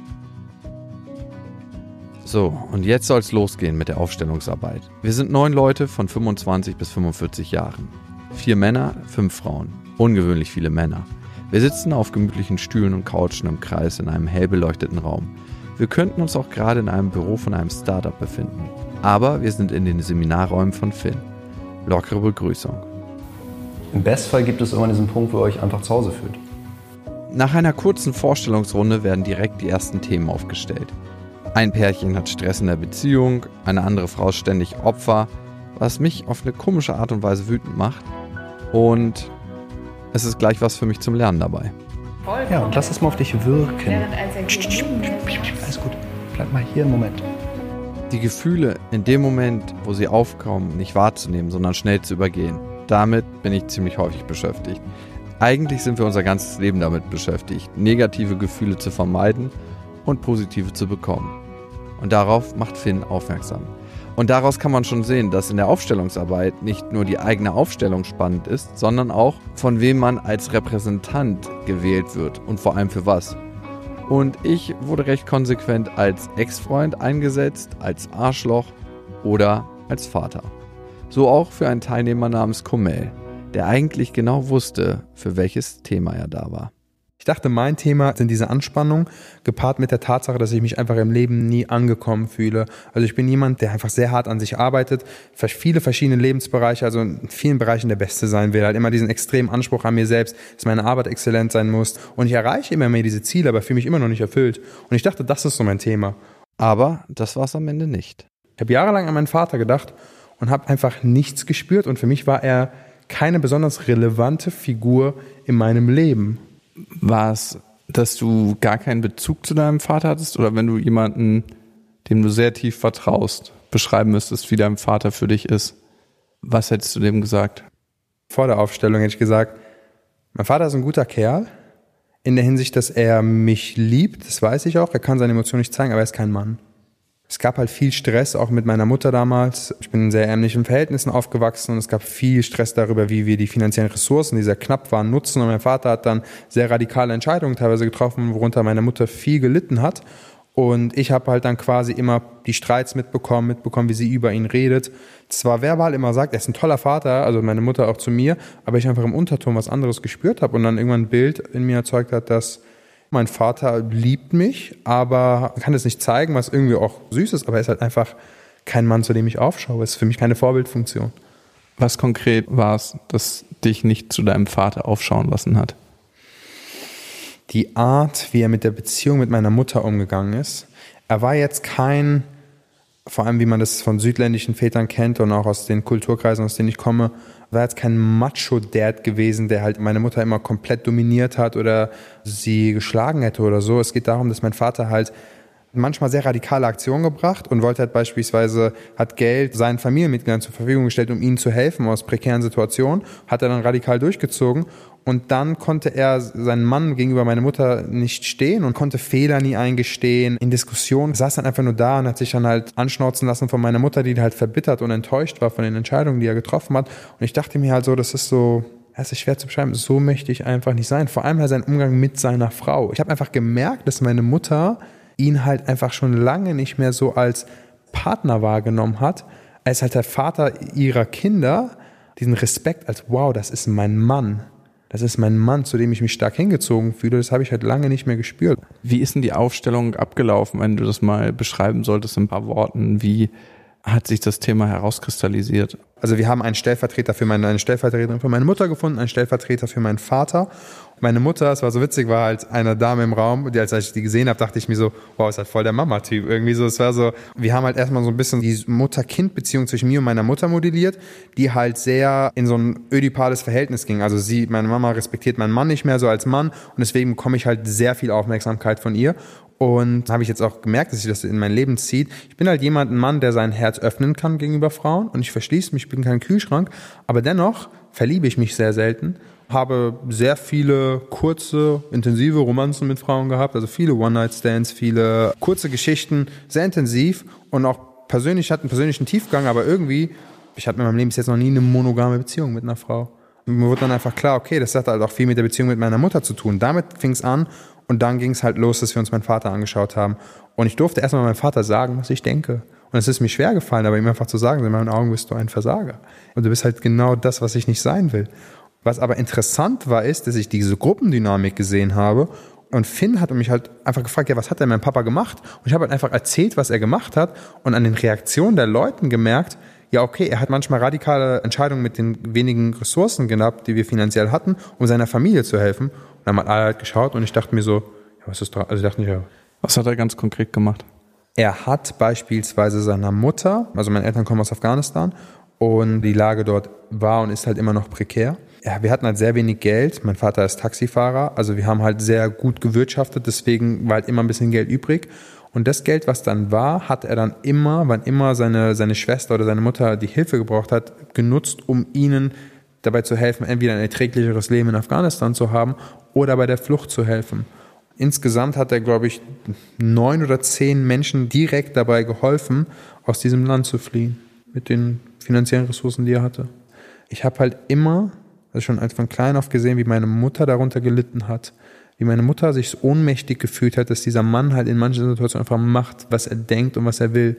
So, und jetzt soll es losgehen mit der Aufstellungsarbeit. Wir sind 9 Leute von 25 bis 45 Jahren. 4 Männer, 5 Frauen. Ungewöhnlich viele Männer. Wir sitzen auf gemütlichen Stühlen und Couchen im Kreis in einem hell beleuchteten Raum. Wir könnten uns auch gerade in einem Büro von einem Startup befinden. Aber wir sind in den Seminarräumen von Finn. Lockere Begrüßung. Im Bestfall gibt es immer diesen Punkt, wo ihr euch einfach zu Hause fühlt. Nach einer kurzen Vorstellungsrunde werden direkt die ersten Themen aufgestellt. Ein Pärchen hat Stress in der Beziehung, eine andere Frau ist ständig Opfer, was mich auf eine komische Art und Weise wütend macht. Und es ist gleich was für mich zum Lernen dabei. Ja, und lass es mal auf dich wirken. Alles gut, bleib mal hier im Moment. Die Gefühle in dem Moment, wo sie aufkommen, nicht wahrzunehmen, sondern schnell zu übergehen. Damit bin ich ziemlich häufig beschäftigt. Eigentlich sind wir unser ganzes Leben damit beschäftigt, negative Gefühle zu vermeiden und positive zu bekommen. Und darauf macht Finn aufmerksam. Und daraus kann man schon sehen, dass in der Aufstellungsarbeit nicht nur die eigene Aufstellung spannend ist, sondern auch, von wem man als Repräsentant gewählt wird und vor allem für was. Und ich wurde recht konsequent als Ex-Freund eingesetzt, als Arschloch oder als Vater. So auch für einen Teilnehmer namens Komel, der eigentlich genau wusste, für welches Thema er da war. Ich dachte, mein Thema sind diese Anspannung, gepaart mit der Tatsache, dass ich mich einfach im Leben nie angekommen fühle. Also ich bin jemand, der einfach sehr hart an sich arbeitet, für viele verschiedene Lebensbereiche, also in vielen Bereichen der Beste sein will, halt immer diesen extremen Anspruch an mir selbst, dass meine Arbeit exzellent sein muss. Und ich erreiche immer mehr diese Ziele, aber fühle mich immer noch nicht erfüllt. Und ich dachte, das ist so mein Thema. Aber das war es am Ende nicht. Ich habe jahrelang an meinen Vater gedacht und habe einfach nichts gespürt. Und für mich war er keine besonders relevante Figur in meinem Leben. War es, dass du gar keinen Bezug zu deinem Vater hattest? Oder wenn du jemanden, dem du sehr tief vertraust, beschreiben müsstest, wie dein Vater für dich ist, was hättest du dem gesagt? Vor der Aufstellung hätte ich gesagt, mein Vater ist ein guter Kerl, in der Hinsicht, dass er mich liebt, das weiß ich auch, er kann seine Emotionen nicht zeigen, aber er ist kein Mann. Es gab halt viel Stress, auch mit meiner Mutter damals. Ich bin in sehr ärmlichen Verhältnissen aufgewachsen und es gab viel Stress darüber, wie wir die finanziellen Ressourcen, die sehr knapp waren, nutzen. Und mein Vater hat dann sehr radikale Entscheidungen teilweise getroffen, worunter meine Mutter viel gelitten hat. Und ich habe halt dann quasi immer die Streits mitbekommen, wie sie über ihn redet. Zwar verbal immer sagt, er ist ein toller Vater, also meine Mutter auch zu mir, aber ich einfach im Unterton was anderes gespürt habe und dann irgendwann ein Bild in mir erzeugt hat, dass mein Vater liebt mich, aber kann es nicht zeigen, was irgendwie auch süß ist, aber er ist halt einfach kein Mann, zu dem ich aufschaue. Es ist für mich keine Vorbildfunktion. Was konkret war es, das dich nicht zu deinem Vater aufschauen lassen hat? Die Art, wie er mit der Beziehung mit meiner Mutter umgegangen ist. Er war jetzt kein, vor allem wie man das von südländischen Vätern kennt und auch aus den Kulturkreisen, aus denen ich komme, war jetzt kein Macho-Dad gewesen, der halt meine Mutter immer komplett dominiert hat oder sie geschlagen hätte oder so. Es geht darum, dass mein Vater halt manchmal sehr radikale Aktionen gebracht und wollte halt beispielsweise, hat Geld seinen Familienmitgliedern zur Verfügung gestellt, um ihnen zu helfen aus prekären Situationen, hat er dann radikal durchgezogen und dann konnte er seinen Mann gegenüber meiner Mutter nicht stehen und konnte Fehler nie eingestehen. In Diskussionen saß dann einfach nur da und hat sich dann halt anschnauzen lassen von meiner Mutter, die halt verbittert und enttäuscht war von den Entscheidungen, die er getroffen hat. Und ich dachte mir halt so, das ist so, das ist schwer zu beschreiben, so möchte ich einfach nicht sein. Vor allem halt sein Umgang mit seiner Frau. Ich habe einfach gemerkt, dass meine Mutter ihn halt einfach schon lange nicht mehr so als Partner wahrgenommen hat, als halt der Vater ihrer Kinder, diesen Respekt als, wow, das ist mein Mann. Das ist mein Mann, zu dem ich mich stark hingezogen fühle. Das habe ich halt lange nicht mehr gespürt. Wie ist denn die Aufstellung abgelaufen, wenn du das mal beschreiben solltest in ein paar Worten? Wie hat sich das Thema herauskristallisiert? Also wir haben einen Stellvertreter eine Stellvertreterin für meine Mutter gefunden, einen Stellvertreter für meinen Vater. Meine Mutter, es war so witzig, war halt eine Dame im Raum, als ich die gesehen habe, dachte ich mir so, wow, ist halt voll der Mama-Typ. Irgendwie so, es war so, wir haben halt erstmal so ein bisschen die Mutter-Kind-Beziehung zwischen mir und meiner Mutter modelliert, die halt sehr in so ein ödipales Verhältnis ging. Also meine Mama respektiert meinen Mann nicht mehr so als Mann und deswegen bekomme ich halt sehr viel Aufmerksamkeit von ihr. Und habe ich jetzt auch gemerkt, dass sich das in mein Leben zieht. Ich bin halt ein Mann, der sein Herz öffnen kann gegenüber Frauen und ich verschließe mich, ich bin kein Kühlschrank, aber dennoch verliebe ich mich sehr selten, habe sehr viele kurze, intensive Romanzen mit Frauen gehabt, also viele One-Night-Stands, viele kurze Geschichten, sehr intensiv und auch hat einen persönlichen Tiefgang, aber irgendwie, ich hatte in meinem Leben bis jetzt noch nie eine monogame Beziehung mit einer Frau. Und mir wurde dann einfach klar, okay, das hat halt auch viel mit der Beziehung mit meiner Mutter zu tun. Damit fing es an. Und dann ging es halt los, dass wir uns meinen Vater angeschaut haben. Und ich durfte erstmal meinem Vater sagen, was ich denke. Und es ist mir schwer gefallen, aber ihm einfach zu sagen, in meinen Augen bist du ein Versager. Und du bist halt genau das, was ich nicht sein will. Was aber interessant war, ist, dass ich diese Gruppendynamik gesehen habe. Und Finn hat mich halt einfach gefragt, ja, was hat denn mein Papa gemacht? Und ich habe halt einfach erzählt, was er gemacht hat. Und an den Reaktionen der Leuten gemerkt, ja, okay, er hat manchmal radikale Entscheidungen mit den wenigen Ressourcen gehabt, die wir finanziell hatten, um seiner Familie zu helfen. Und dann haben alle halt geschaut und ich dachte mir so, ja, was ist da? Also ich dachte nicht, ja. Was hat er ganz konkret gemacht? Er hat beispielsweise seiner Mutter, also meine Eltern kommen aus Afghanistan und die Lage dort war und ist halt immer noch prekär. Ja, wir hatten halt sehr wenig Geld. Mein Vater ist Taxifahrer, also wir haben halt sehr gut gewirtschaftet, deswegen war halt immer ein bisschen Geld übrig. Und das Geld, was dann war, hat er dann immer, wann immer seine Schwester oder seine Mutter die Hilfe gebraucht hat, genutzt, um ihnen dabei zu helfen, entweder ein erträglicheres Leben in Afghanistan zu haben oder bei der Flucht zu helfen. Insgesamt hat er, glaube ich, 9 oder 10 Menschen direkt dabei geholfen, aus diesem Land zu fliehen, mit den finanziellen Ressourcen, die er hatte. Ich habe halt immer, also schon als von klein auf gesehen, wie meine Mutter darunter gelitten hat. Wie meine Mutter sich so ohnmächtig gefühlt hat, dass dieser Mann halt in manchen Situationen einfach macht, was er denkt und was er will.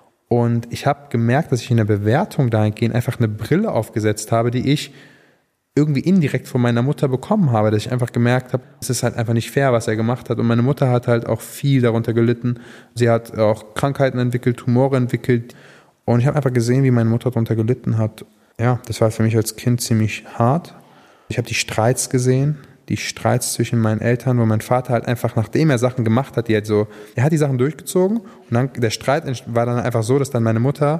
Und ich habe gemerkt, dass ich in der Bewertung dahingehend einfach eine Brille aufgesetzt habe, die ich irgendwie indirekt von meiner Mutter bekommen habe, dass ich einfach gemerkt habe, es ist halt einfach nicht fair, was er gemacht hat. Und meine Mutter hat halt auch viel darunter gelitten. Sie hat auch Krankheiten entwickelt, Tumore entwickelt. Und ich habe einfach gesehen, wie meine Mutter darunter gelitten hat. Ja, das war für mich als Kind ziemlich hart. Ich habe die Streits gesehen. Die Streits zwischen meinen Eltern, wo mein Vater halt einfach, nachdem er Sachen gemacht hat, er hat die Sachen durchgezogen und dann der Streit war dann einfach so, dass dann meine Mutter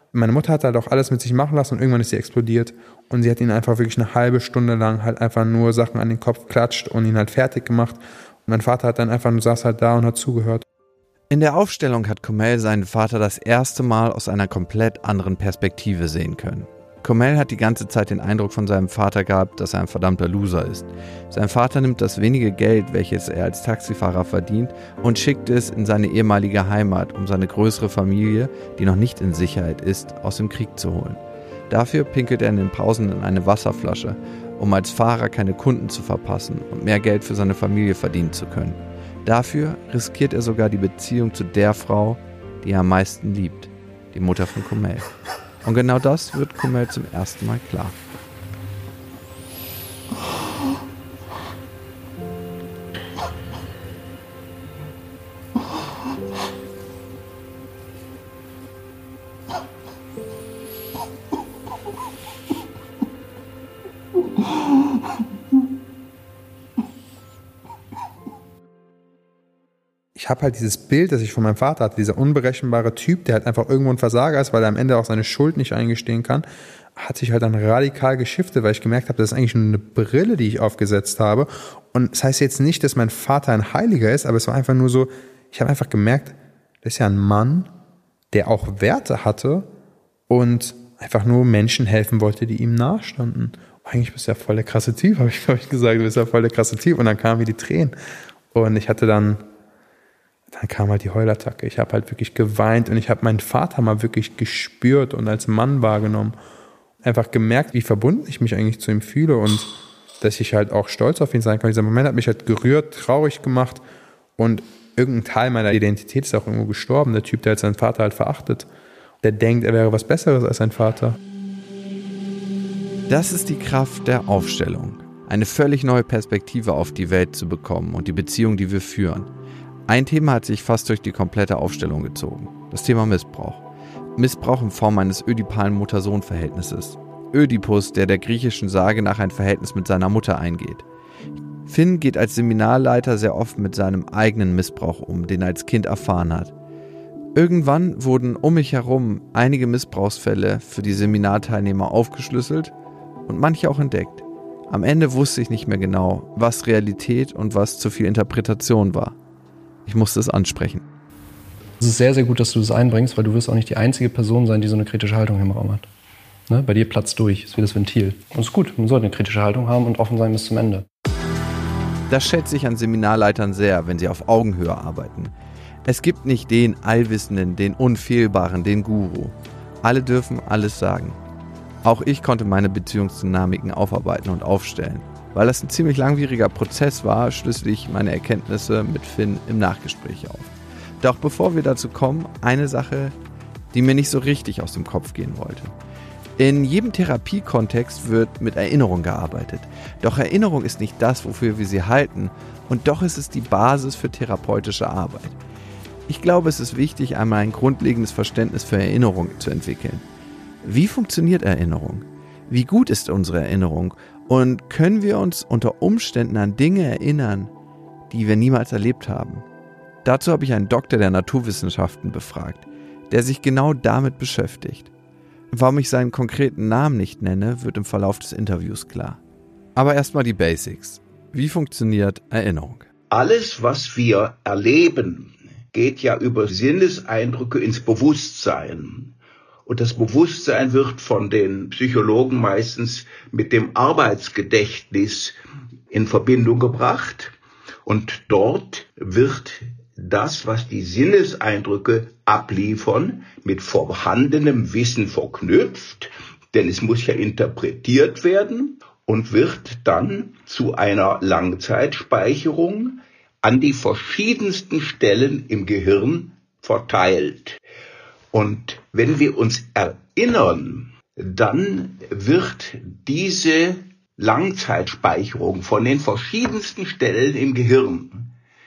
hat halt auch alles mit sich machen lassen und irgendwann ist sie explodiert und sie hat ihn einfach wirklich eine halbe Stunde lang halt einfach nur Sachen an den Kopf geklatscht und ihn halt fertig gemacht. Und mein Vater hat dann saß halt da und hat zugehört. In der Aufstellung hat Komel seinen Vater das erste Mal aus einer komplett anderen Perspektive sehen können. Komel hat die ganze Zeit den Eindruck von seinem Vater gehabt, dass er ein verdammter Loser ist. Sein Vater nimmt das wenige Geld, welches er als Taxifahrer verdient, und schickt es in seine ehemalige Heimat, um seine größere Familie, die noch nicht in Sicherheit ist, aus dem Krieg zu holen. Dafür pinkelt er in den Pausen in eine Wasserflasche, um als Fahrer keine Kunden zu verpassen und mehr Geld für seine Familie verdienen zu können. Dafür riskiert er sogar die Beziehung zu der Frau, die er am meisten liebt, die Mutter von Komel. Und genau das wird Komel zum ersten Mal klar. Ich habe halt dieses Bild, das ich von meinem Vater hatte, dieser unberechenbare Typ, der halt einfach irgendwo ein Versager ist, weil er am Ende auch seine Schuld nicht eingestehen kann, hat sich halt dann radikal geschiftet, weil ich gemerkt habe, das ist eigentlich nur eine Brille, die ich aufgesetzt habe. Und das heißt jetzt nicht, dass mein Vater ein Heiliger ist, aber es war einfach nur so, ich habe einfach gemerkt, das ist ja ein Mann, der auch Werte hatte und einfach nur Menschen helfen wollte, die ihm nahestanden. Eigentlich bist du ja voll der krasse Typ, habe ich gesagt, du bist ja voll der krasse Typ. Und dann kamen mir die Tränen. Und ich hatte dann kam halt die Heulattacke. Ich habe halt wirklich geweint und ich habe meinen Vater mal wirklich gespürt und als Mann wahrgenommen. Einfach gemerkt, wie verbunden ich mich eigentlich zu ihm fühle und dass ich halt auch stolz auf ihn sein kann. Dieser Moment hat mich halt gerührt, traurig gemacht und irgendein Teil meiner Identität ist auch irgendwo gestorben. Der Typ, der halt seinen Vater halt verachtet. Der denkt, er wäre was Besseres als sein Vater. Das ist die Kraft der Aufstellung. Eine völlig neue Perspektive auf die Welt zu bekommen und die Beziehung, die wir führen. Ein Thema hat sich fast durch die komplette Aufstellung gezogen. Das Thema Missbrauch. Missbrauch in Form eines ödipalen Mutter-Sohn-Verhältnisses. Ödipus, der griechischen Sage nach ein Verhältnis mit seiner Mutter eingeht. Finn geht als Seminarleiter sehr oft mit seinem eigenen Missbrauch um, den er als Kind erfahren hat. Irgendwann wurden um mich herum einige Missbrauchsfälle für die Seminarteilnehmer aufgeschlüsselt und manche auch entdeckt. Am Ende wusste ich nicht mehr genau, was Realität und was zu viel Interpretation war. Ich musste es ansprechen. Es ist sehr, sehr gut, dass du das einbringst, weil du wirst auch nicht die einzige Person sein, die so eine kritische Haltung im Raum hat. Ne? Bei dir platzt durch, ist wie das Ventil. Und es ist gut, man sollte eine kritische Haltung haben und offen sein bis zum Ende. Das schätze ich an Seminarleitern sehr, wenn sie auf Augenhöhe arbeiten. Es gibt nicht den Allwissenden, den Unfehlbaren, den Guru. Alle dürfen alles sagen. Auch ich konnte meine Beziehungsdynamiken aufarbeiten und aufstellen. Weil das ein ziemlich langwieriger Prozess war, schlüssel ich meine Erkenntnisse mit Finn im Nachgespräch auf. Doch bevor wir dazu kommen, eine Sache, die mir nicht so richtig aus dem Kopf gehen wollte. In jedem Therapiekontext wird mit Erinnerung gearbeitet. Doch Erinnerung ist nicht das, wofür wir sie halten. Und doch ist es die Basis für therapeutische Arbeit. Ich glaube, es ist wichtig, einmal ein grundlegendes Verständnis für Erinnerung zu entwickeln. Wie funktioniert Erinnerung? Wie gut ist unsere Erinnerung? Und können wir uns unter Umständen an Dinge erinnern, die wir niemals erlebt haben? Dazu habe ich einen Doktor der Naturwissenschaften befragt, der sich genau damit beschäftigt. Warum ich seinen konkreten Namen nicht nenne, wird im Verlauf des Interviews klar. Aber erstmal die Basics. Wie funktioniert Erinnerung? Alles, was wir erleben, geht ja über Sinneseindrücke ins Bewusstsein. Und das Bewusstsein wird von den Psychologen meistens mit dem Arbeitsgedächtnis in Verbindung gebracht. Und dort wird das, was die Sinneseindrücke abliefern, mit vorhandenem Wissen verknüpft, denn es muss ja interpretiert werden und wird dann zu einer Langzeitspeicherung an die verschiedensten Stellen im Gehirn verteilt. Und wenn wir uns erinnern, dann wird diese Langzeitspeicherung von den verschiedensten Stellen im Gehirn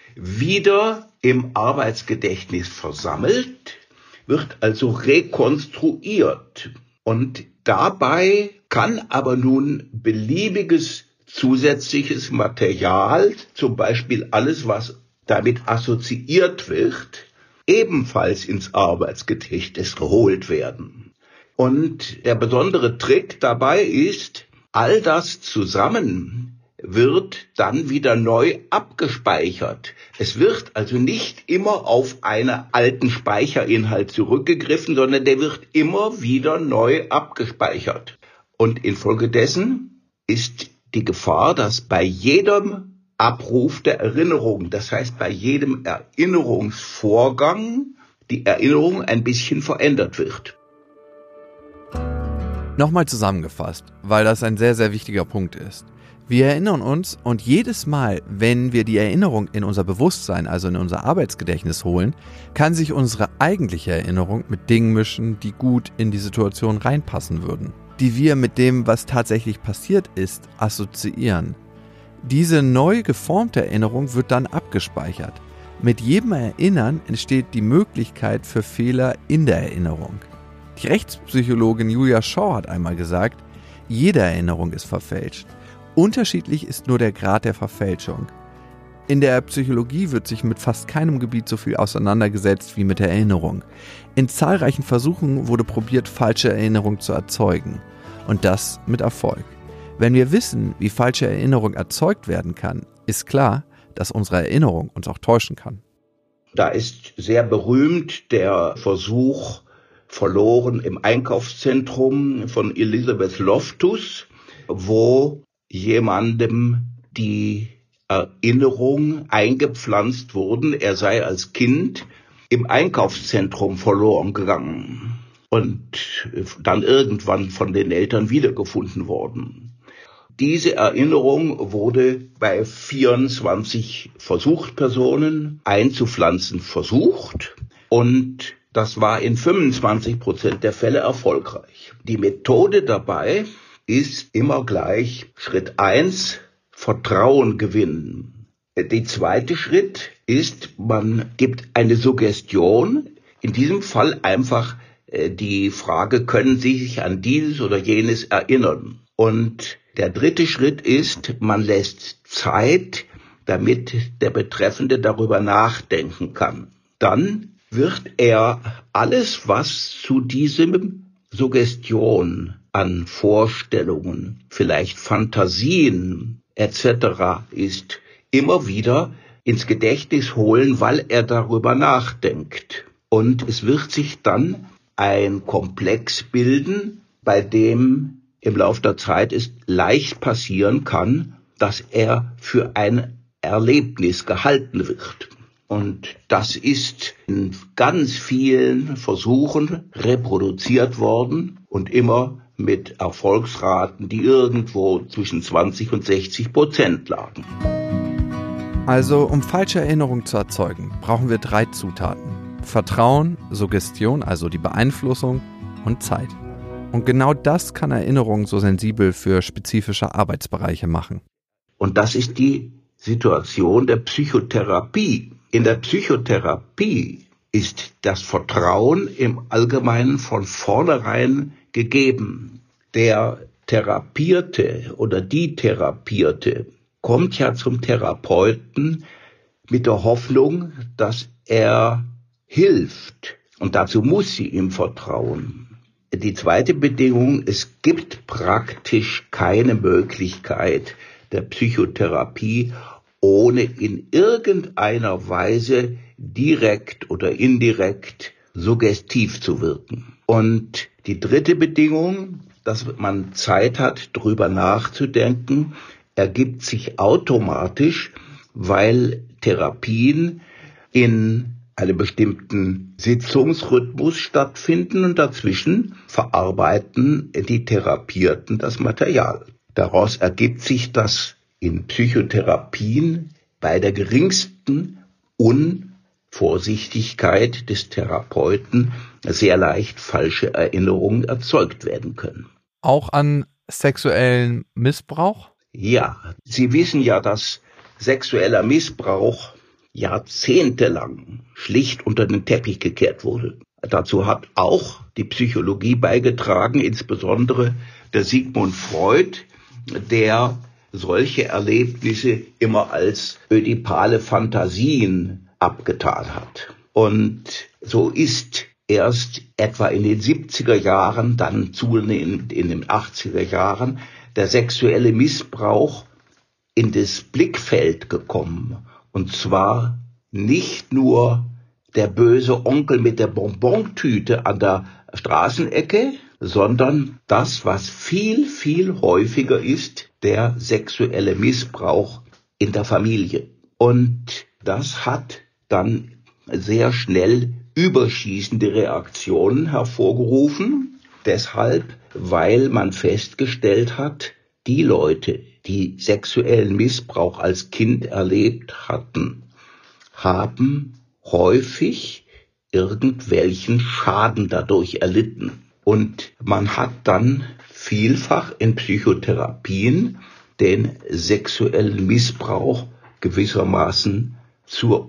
wieder im Arbeitsgedächtnis versammelt, wird also rekonstruiert. Und dabei kann aber nun beliebiges zusätzliches Material, zum Beispiel alles, was damit assoziiert wird, ebenfalls ins Arbeitsgedächtnis geholt werden. Und der besondere Trick dabei ist, all das zusammen wird dann wieder neu abgespeichert. Es wird also nicht immer auf einen alten Speicherinhalt zurückgegriffen, sondern der wird immer wieder neu abgespeichert. Und infolgedessen ist die Gefahr, dass bei jedem Abruf der Erinnerung, das heißt bei jedem Erinnerungsvorgang, die Erinnerung ein bisschen verändert wird. Nochmal zusammengefasst, weil das ein sehr, sehr wichtiger Punkt ist. Wir erinnern uns und jedes Mal, wenn wir die Erinnerung in unser Bewusstsein, also in unser Arbeitsgedächtnis holen, kann sich unsere eigentliche Erinnerung mit Dingen mischen, die gut in die Situation reinpassen würden, die wir mit dem, was tatsächlich passiert ist, assoziieren. Diese neu geformte Erinnerung wird dann abgespeichert. Mit jedem Erinnern entsteht die Möglichkeit für Fehler in der Erinnerung. Die Rechtspsychologin Julia Shaw hat einmal gesagt, jede Erinnerung ist verfälscht. Unterschiedlich ist nur der Grad der Verfälschung. In der Psychologie wird sich mit fast keinem Gebiet so viel auseinandergesetzt wie mit der Erinnerung. In zahlreichen Versuchen wurde probiert, falsche Erinnerungen zu erzeugen. Und das mit Erfolg. Wenn wir wissen, wie falsche Erinnerung erzeugt werden kann, ist klar, dass unsere Erinnerung uns auch täuschen kann. Da ist sehr berühmt der Versuch Verloren im Einkaufszentrum von Elizabeth Loftus, wo jemandem die Erinnerung eingepflanzt wurden, er sei als Kind im Einkaufszentrum verloren gegangen und dann irgendwann von den Eltern wiedergefunden worden. Diese Erinnerung wurde bei 24 Versuchspersonen einzupflanzen versucht und das war in 25% der Fälle erfolgreich. Die Methode dabei ist immer gleich Schritt 1, Vertrauen gewinnen. Der zweite Schritt ist, man gibt eine Suggestion, in diesem Fall einfach die Frage, können Sie sich an dieses oder jenes erinnern? Und der dritte Schritt ist, man lässt Zeit, damit der Betreffende darüber nachdenken kann. Dann wird er alles, was zu diesem Suggestion an Vorstellungen, vielleicht Fantasien etc. ist, immer wieder ins Gedächtnis holen, weil er darüber nachdenkt. Und es wird sich dann ein Komplex bilden, bei dem im Laufe der Zeit es leicht passieren kann, dass er für ein Erlebnis gehalten wird. Und das ist in ganz vielen Versuchen reproduziert worden und immer mit Erfolgsraten, die irgendwo zwischen 20 und 60% lagen. Also, um falsche Erinnerungen zu erzeugen, brauchen wir 3 Zutaten. Vertrauen, Suggestion, also die Beeinflussung, und Zeit. Und genau das kann Erinnerungen so sensibel für spezifische Arbeitsbereiche machen. Und das ist die Situation der Psychotherapie. In der Psychotherapie ist das Vertrauen im Allgemeinen von vornherein gegeben. Der Therapierte oder die Therapierte kommt ja zum Therapeuten mit der Hoffnung, dass er hilft. Und dazu muss sie ihm vertrauen. Die zweite Bedingung, es gibt praktisch keine Möglichkeit der Psychotherapie, ohne in irgendeiner Weise direkt oder indirekt suggestiv zu wirken. Und die dritte Bedingung, dass man Zeit hat, drüber nachzudenken, ergibt sich automatisch, weil Therapien in einem bestimmten Sitzungsrhythmus stattfinden und dazwischen verarbeiten die Therapierten das Material. Daraus ergibt sich, dass in Psychotherapien bei der geringsten Unvorsichtigkeit des Therapeuten sehr leicht falsche Erinnerungen erzeugt werden können. Auch an sexuellen Missbrauch? Ja, Sie wissen ja, dass sexueller Missbrauch jahrzehntelang schlicht unter den Teppich gekehrt wurde. Dazu hat auch die Psychologie beigetragen, insbesondere der Sigmund Freud, der solche Erlebnisse immer als ödipale Fantasien abgetan hat. Und so ist erst etwa in den 70er Jahren, dann zunehmend in den 80er Jahren, der sexuelle Missbrauch in das Blickfeld gekommen. Und zwar nicht nur der böse Onkel mit der Bonbontüte an der Straßenecke, sondern das, was viel, viel häufiger ist, der sexuelle Missbrauch in der Familie. Und das hat dann sehr schnell überschießende Reaktionen hervorgerufen. Deshalb, weil man festgestellt hat, die Leute, die sexuellen Missbrauch als Kind erlebt hatten, haben häufig irgendwelchen Schaden dadurch erlitten. Und man hat dann vielfach in Psychotherapien den sexuellen Missbrauch gewissermaßen zur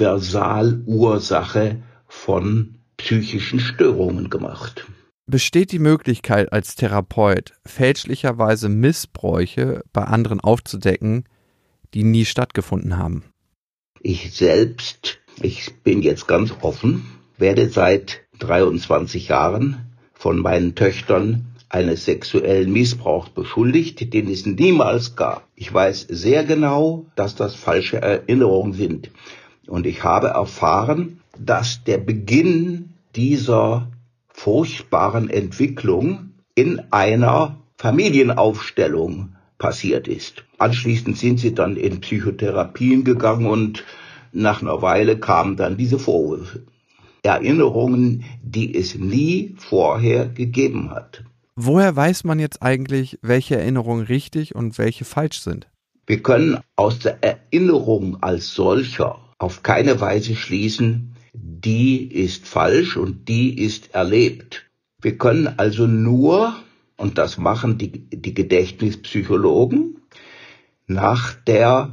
Universalursache von psychischen Störungen gemacht. Besteht die Möglichkeit als Therapeut, fälschlicherweise Missbräuche bei anderen aufzudecken, die nie stattgefunden haben? Ich selbst, ich bin jetzt ganz offen, werde seit 23 Jahren von meinen Töchtern eines sexuellen Missbrauchs beschuldigt, den es niemals gab. Ich weiß sehr genau, dass das falsche Erinnerungen sind. Und ich habe erfahren, dass der Beginn dieser furchtbaren Entwicklung in einer Familienaufstellung passiert ist. Anschließend sind sie dann in Psychotherapien gegangen und nach einer Weile kamen dann diese Vorwürfe. Erinnerungen, die es nie vorher gegeben hat. Woher weiß man jetzt eigentlich, welche Erinnerungen richtig und welche falsch sind? Wir können aus der Erinnerung als solcher auf keine Weise schließen, die ist falsch und die ist erlebt. Wir können also nur, und das machen die Gedächtnispsychologen, nach der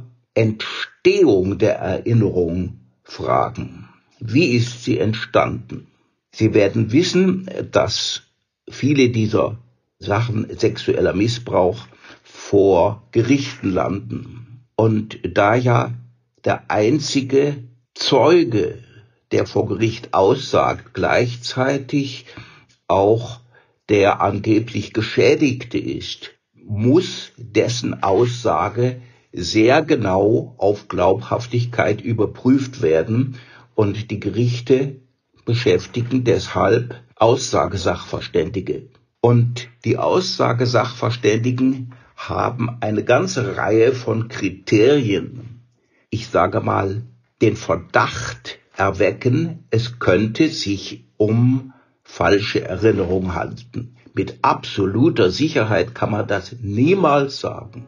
Entstehung der Erinnerung fragen. Wie ist sie entstanden? Sie werden wissen, dass viele dieser Sachen sexueller Missbrauch vor Gerichten landen. Und da ja der einzige Zeuge, der vor Gericht aussagt, gleichzeitig auch der angeblich Geschädigte ist, muss dessen Aussage sehr genau auf Glaubhaftigkeit überprüft werden und die Gerichte beschäftigen deshalb Aussagesachverständige. Und die Aussagesachverständigen haben eine ganze Reihe von Kriterien. Ich sage mal, den Verdacht erwecken, es könnte sich um falsche Erinnerung handeln. Mit absoluter Sicherheit kann man das niemals sagen.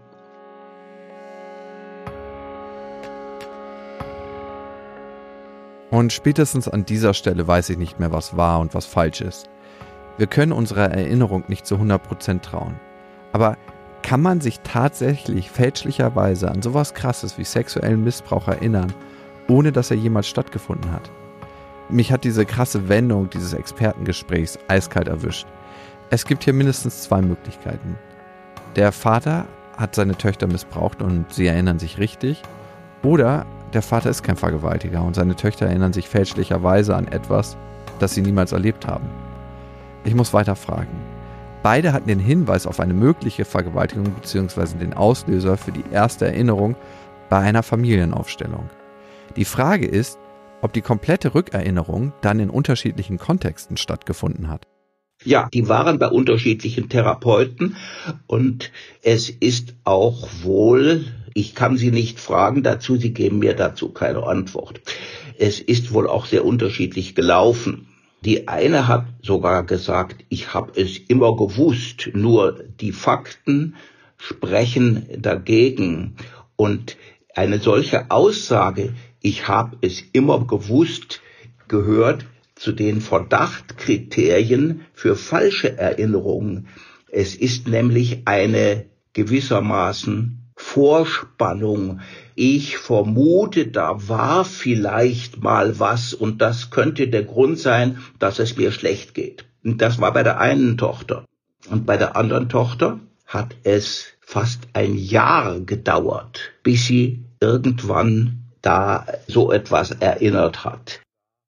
Und spätestens an dieser Stelle weiß ich nicht mehr, was wahr und was falsch ist. Wir können unserer Erinnerung nicht zu 100% trauen. Aber kann man sich tatsächlich fälschlicherweise an sowas Krasses wie sexuellen Missbrauch erinnern, ohne dass er jemals stattgefunden hat? Mich hat diese krasse Wendung dieses Expertengesprächs eiskalt erwischt. Es gibt hier mindestens 2 Möglichkeiten. Der Vater hat seine Töchter missbraucht und sie erinnern sich richtig. Oder der Vater ist kein Vergewaltiger und seine Töchter erinnern sich fälschlicherweise an etwas, das sie niemals erlebt haben. Ich muss weiter fragen. Beide hatten den Hinweis auf eine mögliche Vergewaltigung bzw. den Auslöser für die erste Erinnerung bei einer Familienaufstellung. Die Frage ist, ob die komplette Rückerinnerung dann in unterschiedlichen Kontexten stattgefunden hat. Ja, die waren bei unterschiedlichen Therapeuten und es ist auch wohl, ich kann Sie nicht fragen dazu, Sie geben mir dazu keine Antwort. Es ist wohl auch sehr unterschiedlich gelaufen. Die eine hat sogar gesagt, ich habe es immer gewusst, nur die Fakten sprechen dagegen. Und eine solche Aussage, ich habe es immer gewusst, gehört zu den Verdachtkriterien für falsche Erinnerungen. Es ist nämlich eine gewissermaßen Vorspannung. Ich vermute, da war vielleicht mal was und das könnte der Grund sein, dass es mir schlecht geht. Und das war bei der einen Tochter. Und bei der anderen Tochter hat es fast ein Jahr gedauert, bis sie irgendwann da so etwas erinnert hat.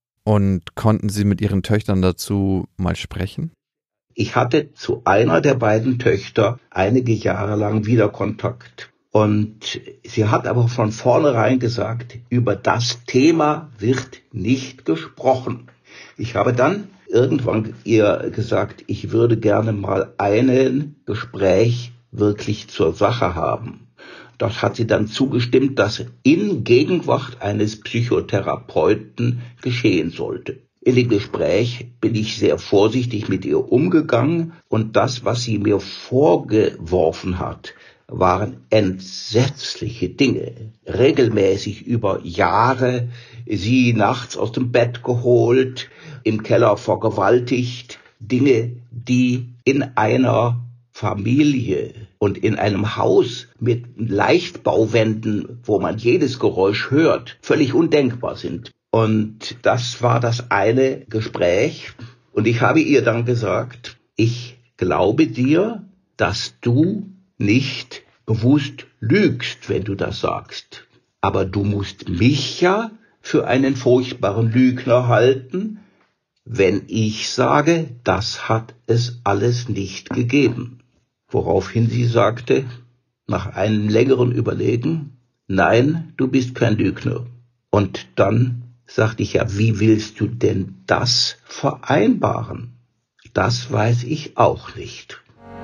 Und konnten Sie mit Ihren Töchtern dazu mal sprechen? Ich hatte zu einer der beiden Töchter einige Jahre lang wieder Kontakt. Und sie hat aber von vornherein gesagt, über das Thema wird nicht gesprochen. Ich habe dann irgendwann ihr gesagt, ich würde gerne mal ein Gespräch wirklich zur Sache haben. Das hat sie dann zugestimmt, dass in Gegenwart eines Psychotherapeuten geschehen sollte. In dem Gespräch bin ich sehr vorsichtig mit ihr umgegangen und das, was sie mir vorgeworfen hat, waren entsetzliche Dinge. Regelmäßig über Jahre sie nachts aus dem Bett geholt, im Keller vergewaltigt, Dinge, die in einer Familie und in einem Haus mit Leichtbauwänden, wo man jedes Geräusch hört, völlig undenkbar sind. Und das war das eine Gespräch. Und ich habe ihr dann gesagt, ich glaube dir, dass du nicht bewusst lügst, wenn du das sagst. Aber du musst mich ja für einen furchtbaren Lügner halten, wenn ich sage, das hat es alles nicht gegeben. Woraufhin sie sagte, nach einem längeren Überlegen, nein, du bist kein Lügner. Und dann sagte ich, ja, wie willst du denn das vereinbaren? Das weiß ich auch nicht.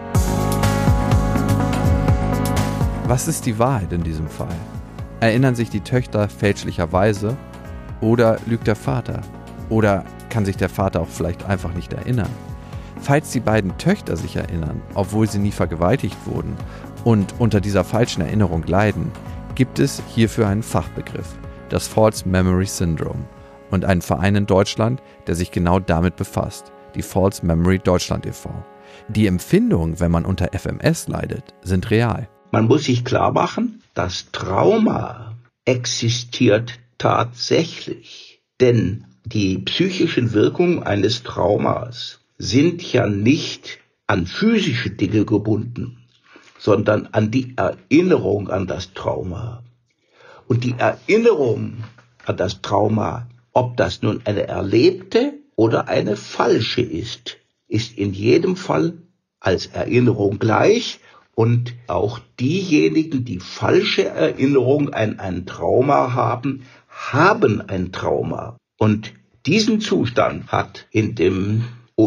Was ist die Wahrheit in diesem Fall? Erinnern sich die Töchter fälschlicherweise oder lügt der Vater? Oder kann sich der Vater auch vielleicht einfach nicht erinnern? Falls die beiden Töchter sich erinnern, obwohl sie nie vergewaltigt wurden und unter dieser falschen Erinnerung leiden, gibt es hierfür einen Fachbegriff, das False Memory Syndrome, und einen Verein in Deutschland, der sich genau damit befasst, die False Memory Deutschland e.V. Die Empfindungen, wenn man unter FMS leidet, sind real. Man muss sich klar machen, das Trauma existiert tatsächlich, denn Die psychischen Wirkungen eines Traumas sind ja nicht an physische Dinge gebunden, sondern an die Erinnerung an das Trauma. Und die Erinnerung an das Trauma, ob das nun eine erlebte oder eine falsche ist in jedem Fall als Erinnerung gleich. Und auch diejenigen, die falsche Erinnerung an ein Trauma haben, haben ein Trauma. Und diesen Zustand hat in den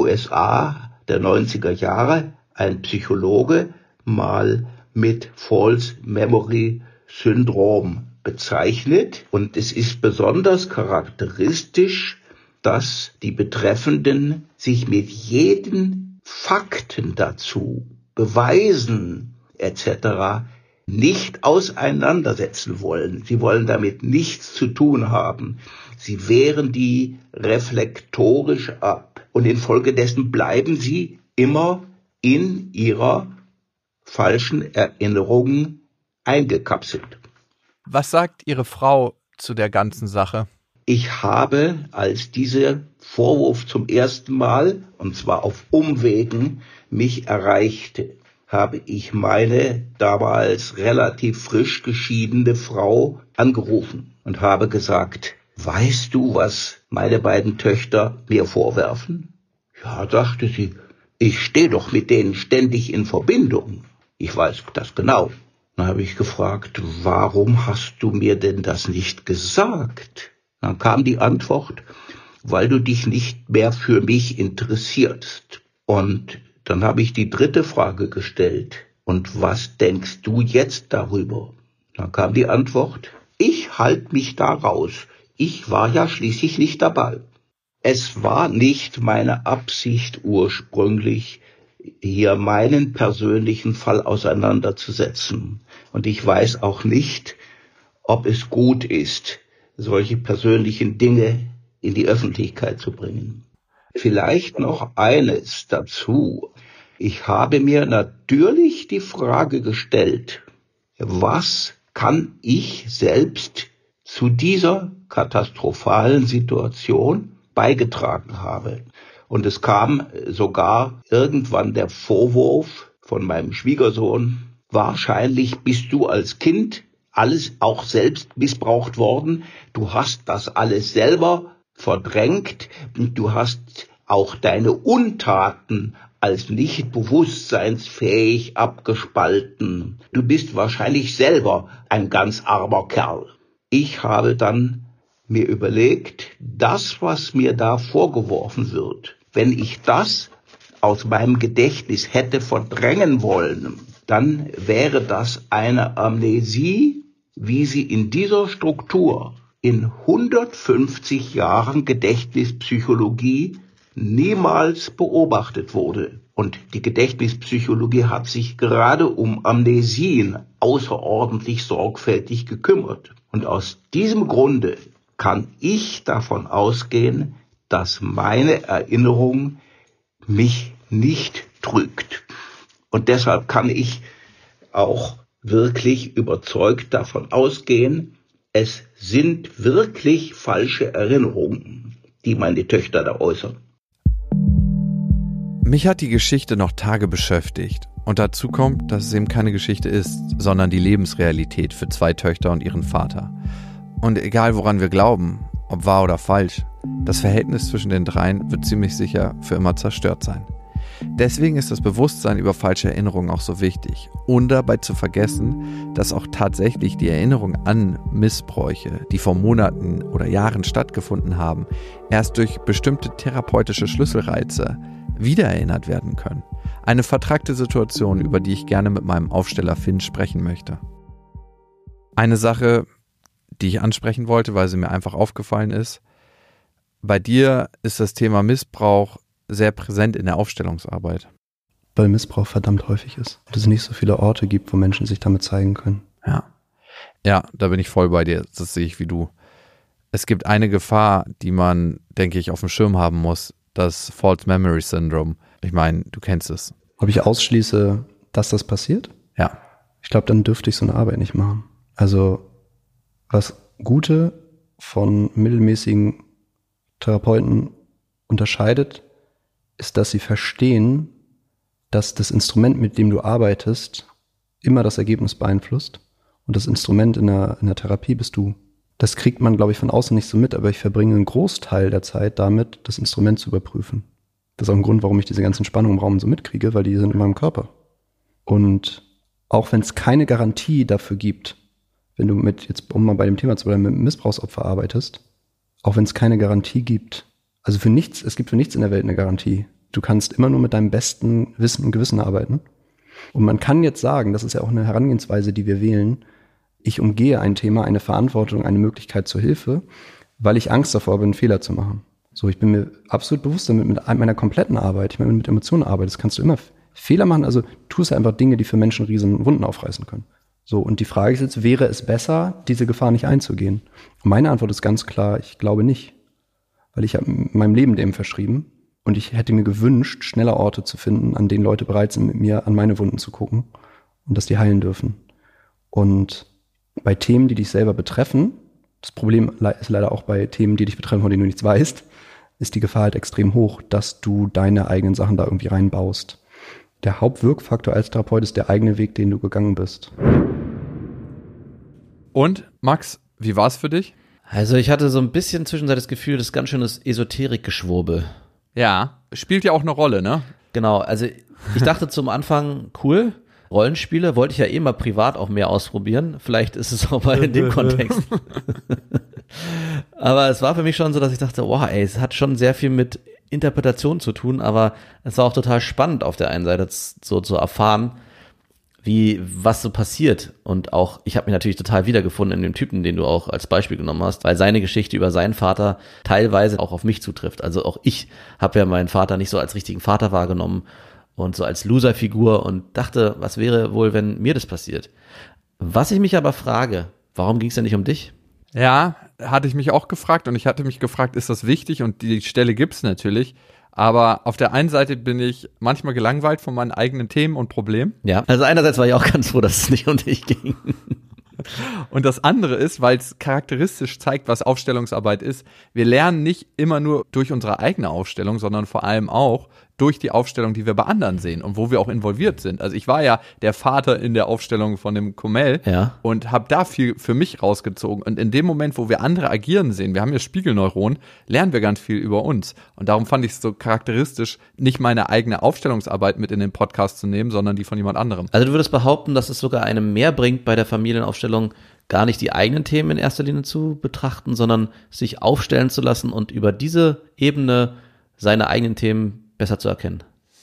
USA der 90er Jahre ein Psychologe mal mit False Memory Syndrom bezeichnet. Und es ist besonders charakteristisch, dass die Betreffenden sich mit jedem Fakten dazu, Beweisen etc. nicht auseinandersetzen wollen. Sie wollen damit nichts zu tun haben. Sie wehren die reflektorisch ab. Und infolgedessen bleiben sie immer in ihrer falschen Erinnerung eingekapselt. Was sagt Ihre Frau zu der ganzen Sache? Ich habe, als dieser Vorwurf zum ersten Mal, und zwar auf Umwegen, mich erreichte, habe ich meine damals relativ frisch geschiedene Frau angerufen und habe gesagt, weißt du, was meine beiden Töchter mir vorwerfen? Ja, sagte sie, ich stehe doch mit denen ständig in Verbindung. Ich weiß das genau. Dann habe ich gefragt, warum hast du mir denn das nicht gesagt? Dann kam die Antwort, weil du dich nicht mehr für mich interessierst. Und dann habe ich die dritte Frage gestellt. Und was denkst du jetzt darüber? Dann kam die Antwort, ich halte mich da raus. Ich war ja schließlich nicht dabei. Es war nicht meine Absicht ursprünglich, hier meinen persönlichen Fall auseinanderzusetzen. Und ich weiß auch nicht, ob es gut ist, solche persönlichen Dinge in die Öffentlichkeit zu bringen. Vielleicht noch eines dazu. Ich habe mir natürlich die Frage gestellt, was kann ich selbst zu dieser katastrophalen Situation beigetragen haben? Und es kam sogar irgendwann der Vorwurf von meinem Schwiegersohn, wahrscheinlich bist du als Kind alles auch selbst missbraucht worden. Du hast das alles selber verdrängt. Du hast auch deine Untaten als nicht bewusstseinsfähig abgespalten. Du bist wahrscheinlich selber ein ganz armer Kerl. Ich habe dann mir überlegt, das, was mir da vorgeworfen wird, wenn ich das aus meinem Gedächtnis hätte verdrängen wollen, dann wäre das eine Amnesie, wie sie in dieser Struktur in 150 Jahren Gedächtnispsychologie niemals beobachtet wurde. Und die Gedächtnispsychologie hat sich gerade um Amnesien außerordentlich sorgfältig gekümmert. Und aus diesem Grunde kann ich davon ausgehen, dass meine Erinnerung mich nicht trügt. Und deshalb kann ich auch wirklich überzeugt davon ausgehen, es sind wirklich falsche Erinnerungen, die meine Töchter da äußern. Mich hat die Geschichte noch Tage beschäftigt. Und dazu kommt, dass es eben keine Geschichte ist, sondern die Lebensrealität für zwei Töchter und ihren Vater. Und egal woran wir glauben, ob wahr oder falsch, das Verhältnis zwischen den dreien wird ziemlich sicher für immer zerstört sein. Deswegen ist das Bewusstsein über falsche Erinnerungen auch so wichtig. Und dabei zu vergessen, dass auch tatsächlich die Erinnerung an Missbräuche, die vor Monaten oder Jahren stattgefunden haben, erst durch bestimmte therapeutische Schlüsselreize wiedererinnert werden können. Eine vertrackte Situation, über die ich gerne mit meinem Aufsteller Finn sprechen möchte. Eine Sache, die ich ansprechen wollte, weil sie mir einfach aufgefallen ist. Bei dir ist das Thema Missbrauch sehr präsent in der Aufstellungsarbeit. Weil Missbrauch verdammt häufig ist. Und es nicht so viele Orte gibt, wo Menschen sich damit zeigen können. Ja, da bin ich voll bei dir. Das sehe ich wie du. Es gibt eine Gefahr, die man, denke ich, auf dem Schirm haben muss. Das False Memory Syndrome. Ich meine, du kennst es. Ob ich ausschließe, dass das passiert? Ja. Ich glaube, dann dürfte ich so eine Arbeit nicht machen. Also, was gute von mittelmäßigen Therapeuten unterscheidet, ist, dass sie verstehen, dass das Instrument, mit dem du arbeitest, immer das Ergebnis beeinflusst. Und das Instrument in der Therapie bist du. Das kriegt man, glaube ich, von außen nicht so mit, aber ich verbringe einen Großteil der Zeit damit, das Instrument zu überprüfen. Das ist auch ein Grund, warum ich diese ganzen Spannungen im Raum so mitkriege, weil die sind in meinem Körper. Und auch wenn es keine Garantie dafür gibt, wenn du um mal bei dem Thema zu bleiben, mit Missbrauchsopfer arbeitest, auch wenn es keine Garantie gibt, also es gibt für nichts in der Welt eine Garantie. Du kannst immer nur mit deinem besten Wissen und Gewissen arbeiten. Und man kann jetzt sagen, das ist ja auch eine Herangehensweise, die wir wählen, ich umgehe ein Thema, eine Verantwortung, eine Möglichkeit zur Hilfe, weil ich Angst davor habe, einen Fehler zu machen. So, ich bin mir absolut bewusst damit, mit meiner kompletten Arbeit, ich meine, mit Emotionen arbeitest, kannst du immer Fehler machen, also tust einfach Dinge, die für Menschen riesen Wunden aufreißen können. So, und die Frage ist jetzt, wäre es besser, diese Gefahr nicht einzugehen? Und meine Antwort ist ganz klar, ich glaube nicht. Weil ich habe meinem Leben dem verschrieben und ich hätte mir gewünscht, schneller Orte zu finden, an denen Leute bereit sind, mit mir an meine Wunden zu gucken und dass die heilen dürfen. Und bei Themen, die dich selber betreffen, das Problem ist leider auch bei Themen, die dich betreffen, von denen du nichts weißt, ist die Gefahr halt extrem hoch, dass du deine eigenen Sachen da irgendwie reinbaust. Der Hauptwirkfaktor als Therapeut ist der eigene Weg, den du gegangen bist. Und, Max, wie war es für dich? Also ich hatte so ein bisschen zwischenzeitlich das Gefühl, das ist ganz schönes Esoterik-Geschwurbel. Ja, spielt ja auch eine Rolle, ne? Genau, also ich dachte zum Anfang, cool, Rollenspiele wollte ich ja mal privat auch mehr ausprobieren. Vielleicht ist es auch mal in dem Kontext. Aber es war für mich schon so, dass ich dachte, wow, ey, es hat schon sehr viel mit Interpretation zu tun, aber es war auch total spannend auf der einen Seite so zu erfahren, was so passiert. Und auch, ich habe mich natürlich total wiedergefunden in dem Typen, den du auch als Beispiel genommen hast, weil seine Geschichte über seinen Vater teilweise auch auf mich zutrifft. Also auch ich habe ja meinen Vater nicht so als richtigen Vater wahrgenommen und so als Loser-Figur und dachte, was wäre wohl, wenn mir das passiert? Was ich mich aber frage, warum ging es denn nicht um dich? Ja, hatte ich mich auch gefragt und ich hatte mich gefragt, ist das wichtig? Und die Stelle gibt's natürlich. Aber auf der einen Seite bin ich manchmal gelangweilt von meinen eigenen Themen und Problemen. Ja, also einerseits war ich auch ganz froh, dass es nicht um dich ging. Und das andere ist, weil es charakteristisch zeigt, was Aufstellungsarbeit ist, wir lernen nicht immer nur durch unsere eigene Aufstellung, sondern vor allem auch durch die Aufstellung, die wir bei anderen sehen und wo wir auch involviert sind. Also ich war ja der Vater in der Aufstellung von dem Comel und habe da viel für mich rausgezogen. Und in dem Moment, wo wir andere agieren sehen, wir haben ja Spiegelneuronen, lernen wir ganz viel über uns. Und darum fand ich es so charakteristisch, nicht meine eigene Aufstellungsarbeit mit in den Podcast zu nehmen, sondern die von jemand anderem. Also du würdest behaupten, dass es sogar einem mehr bringt, bei der Familienaufstellung gar nicht die eigenen Themen in erster Linie zu betrachten, sondern sich aufstellen zu lassen und über diese Ebene seine eigenen Themen besser zu erkennen.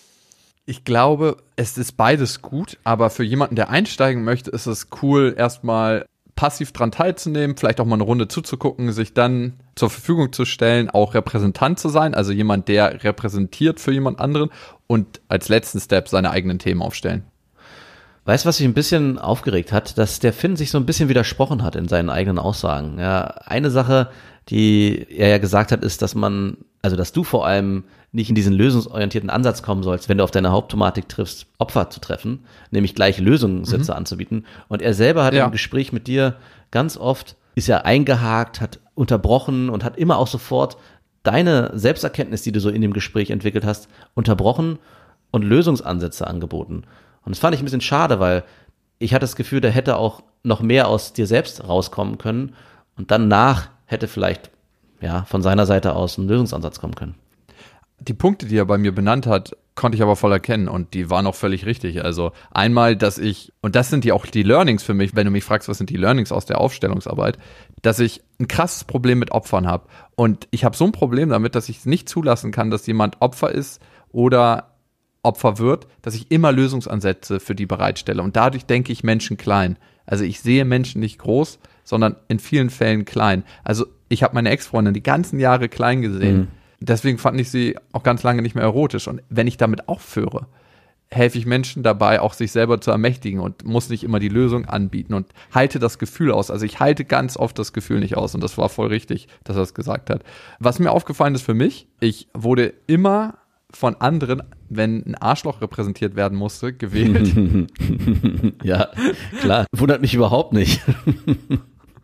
Ich glaube, es ist beides gut, aber für jemanden, der einsteigen möchte, ist es cool, erstmal passiv dran teilzunehmen, vielleicht auch mal eine Runde zuzugucken, sich dann zur Verfügung zu stellen, auch Repräsentant zu sein, also jemand, der repräsentiert für jemand anderen und als letzten Step seine eigenen Themen aufstellen. Weißt du, was mich ein bisschen aufgeregt hat? Dass der Finn sich so ein bisschen widersprochen hat in seinen eigenen Aussagen. Ja, eine Sache, die er ja gesagt hat, ist, dass du vor allem nicht in diesen lösungsorientierten Ansatz kommen sollst, wenn du auf deine Hauptthematik triffst, Opfer zu treffen, nämlich gleich Lösungssätze anzubieten. Und er selber hat im Gespräch mit dir ganz oft, ist ja eingehakt, hat unterbrochen und hat immer auch sofort deine Selbsterkenntnis, die du so in dem Gespräch entwickelt hast, unterbrochen und Lösungsansätze angeboten. Und das fand ich ein bisschen schade, weil ich hatte das Gefühl, da hätte auch noch mehr aus dir selbst rauskommen können und danach hätte vielleicht von seiner Seite aus ein Lösungsansatz kommen können. Die Punkte, die er bei mir benannt hat, konnte ich aber voll erkennen und die waren auch völlig richtig. Also einmal, und das sind ja auch die Learnings für mich, wenn du mich fragst, was sind die Learnings aus der Aufstellungsarbeit, dass ich ein krasses Problem mit Opfern habe. Und ich habe so ein Problem damit, dass ich es nicht zulassen kann, dass jemand Opfer ist oder Opfer wird, dass ich immer Lösungsansätze für die bereitstelle. Und dadurch denke ich Menschen klein. Also ich sehe Menschen nicht groß, sondern in vielen Fällen klein. Also ich habe meine Ex-Freundin die ganzen Jahre klein gesehen. Deswegen fand ich sie auch ganz lange nicht mehr erotisch. Und wenn ich damit aufhöre, helfe ich Menschen dabei, auch sich selber zu ermächtigen und muss nicht immer die Lösung anbieten und halte das Gefühl aus. Also ich halte ganz oft das Gefühl nicht aus und das war voll richtig, dass er das gesagt hat. Was mir aufgefallen ist für mich, ich wurde immer von anderen, wenn ein Arschloch repräsentiert werden musste, gewählt. Ja, klar. Wundert mich überhaupt nicht.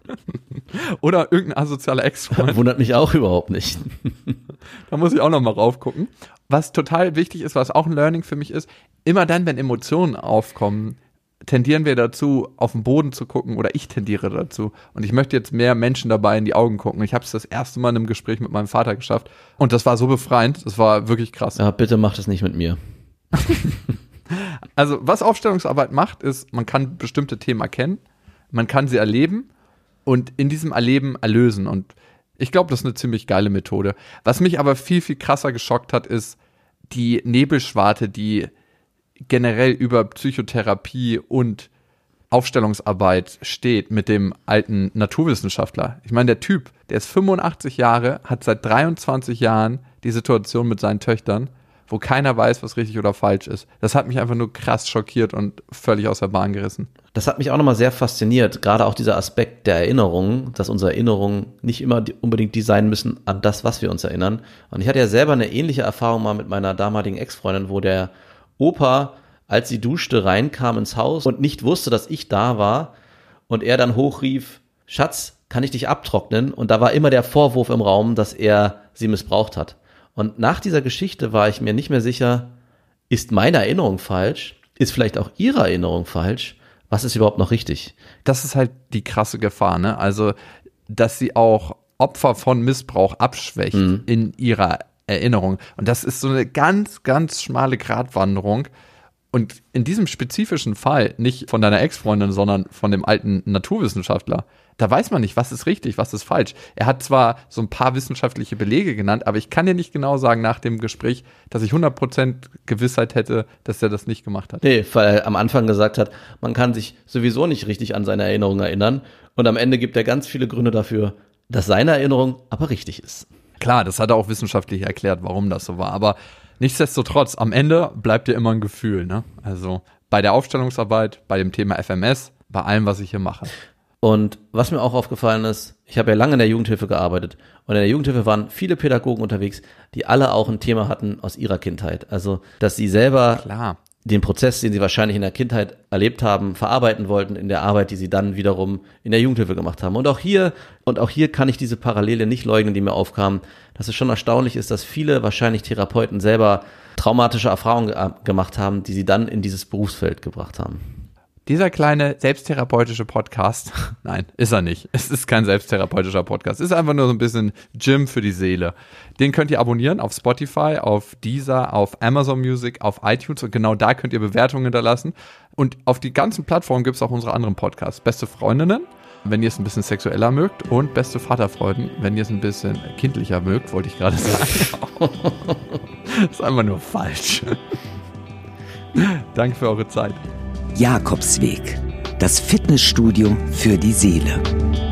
Oder irgendein asozialer Ex-Freund. Wundert mich auch überhaupt nicht. Da muss ich auch noch mal raufgucken. Was total wichtig ist, was auch ein Learning für mich ist, immer dann, wenn Emotionen aufkommen, tendieren wir dazu, auf den Boden zu gucken, oder ich tendiere dazu. Und ich möchte jetzt mehr Menschen dabei in die Augen gucken. Ich habe es das erste Mal in einem Gespräch mit meinem Vater geschafft. Und das war so befreiend. Das war wirklich krass. Ja, bitte mach das nicht mit mir. Also, was Aufstellungsarbeit macht, ist, man kann bestimmte Themen erkennen, man kann sie erleben und in diesem Erleben erlösen. Und ich glaube, das ist eine ziemlich geile Methode. Was mich aber viel, viel krasser geschockt hat, ist die Nebelschwarte, die generell über Psychotherapie und Aufstellungsarbeit steht mit dem alten Naturwissenschaftler. Ich meine, der Typ, der ist 85 Jahre, hat seit 23 Jahren die Situation mit seinen Töchtern, wo keiner weiß, was richtig oder falsch ist. Das hat mich einfach nur krass schockiert und völlig aus der Bahn gerissen. Das hat mich auch nochmal sehr fasziniert, gerade auch dieser Aspekt der Erinnerung, dass unsere Erinnerungen nicht immer unbedingt die sein müssen an das, was wir uns erinnern. Und ich hatte ja selber eine ähnliche Erfahrung mal mit meiner damaligen Ex-Freundin, wo der Opa, als sie duschte, reinkam ins Haus und nicht wusste, dass ich da war und er dann hochrief, Schatz, kann ich dich abtrocknen? Und da war immer der Vorwurf im Raum, dass er sie missbraucht hat. Und nach dieser Geschichte war ich mir nicht mehr sicher, ist meine Erinnerung falsch? Ist vielleicht auch ihre Erinnerung falsch? Was ist überhaupt noch richtig? Das ist halt die krasse Gefahr, ne? Also, dass sie auch Opfer von Missbrauch abschwächt in ihrer Erinnerung. Und das ist so eine ganz, ganz schmale Gratwanderung. Und in diesem spezifischen Fall nicht von deiner Ex-Freundin, sondern von dem alten Naturwissenschaftler. Da weiß man nicht, was ist richtig, was ist falsch. Er hat zwar so ein paar wissenschaftliche Belege genannt, aber ich kann dir nicht genau sagen nach dem Gespräch, dass ich 100% Gewissheit hätte, dass er das nicht gemacht hat. Nee, weil er am Anfang gesagt hat, man kann sich sowieso nicht richtig an seine Erinnerung erinnern. Und am Ende gibt er ganz viele Gründe dafür, dass seine Erinnerung aber richtig ist. Klar, das hat er auch wissenschaftlich erklärt, warum das so war. Aber nichtsdestotrotz, am Ende bleibt dir immer ein Gefühl, ne? Also bei der Aufstellungsarbeit, bei dem Thema FMS, bei allem, was ich hier mache. Und was mir auch aufgefallen ist, ich habe ja lange in der Jugendhilfe gearbeitet und in der Jugendhilfe waren viele Pädagogen unterwegs, die alle auch ein Thema hatten aus ihrer Kindheit. Also, dass sie selber den Prozess, den sie wahrscheinlich in der Kindheit erlebt haben, verarbeiten wollten in der Arbeit, die sie dann wiederum in der Jugendhilfe gemacht haben. Und auch hier kann ich diese Parallele nicht leugnen, die mir aufkamen, dass es schon erstaunlich ist, dass viele wahrscheinlich Therapeuten selber traumatische Erfahrungen gemacht haben, die sie dann in dieses Berufsfeld gebracht haben. Dieser kleine selbsttherapeutische Podcast, nein, ist er nicht. Es ist kein selbsttherapeutischer Podcast. Es ist einfach nur so ein bisschen Gym für die Seele. Den könnt ihr abonnieren auf Spotify, auf Deezer, auf Amazon Music, auf iTunes und genau da könnt ihr Bewertungen hinterlassen. Und auf die ganzen Plattformen gibt es auch unsere anderen Podcasts. Beste Freundinnen, wenn ihr es ein bisschen sexueller mögt, und beste Vaterfreuden, wenn ihr es ein bisschen kindlicher mögt, wollte ich gerade sagen. Das ist einfach nur falsch. Danke für eure Zeit. Jakobsweg, das Fitnessstudio für die Seele.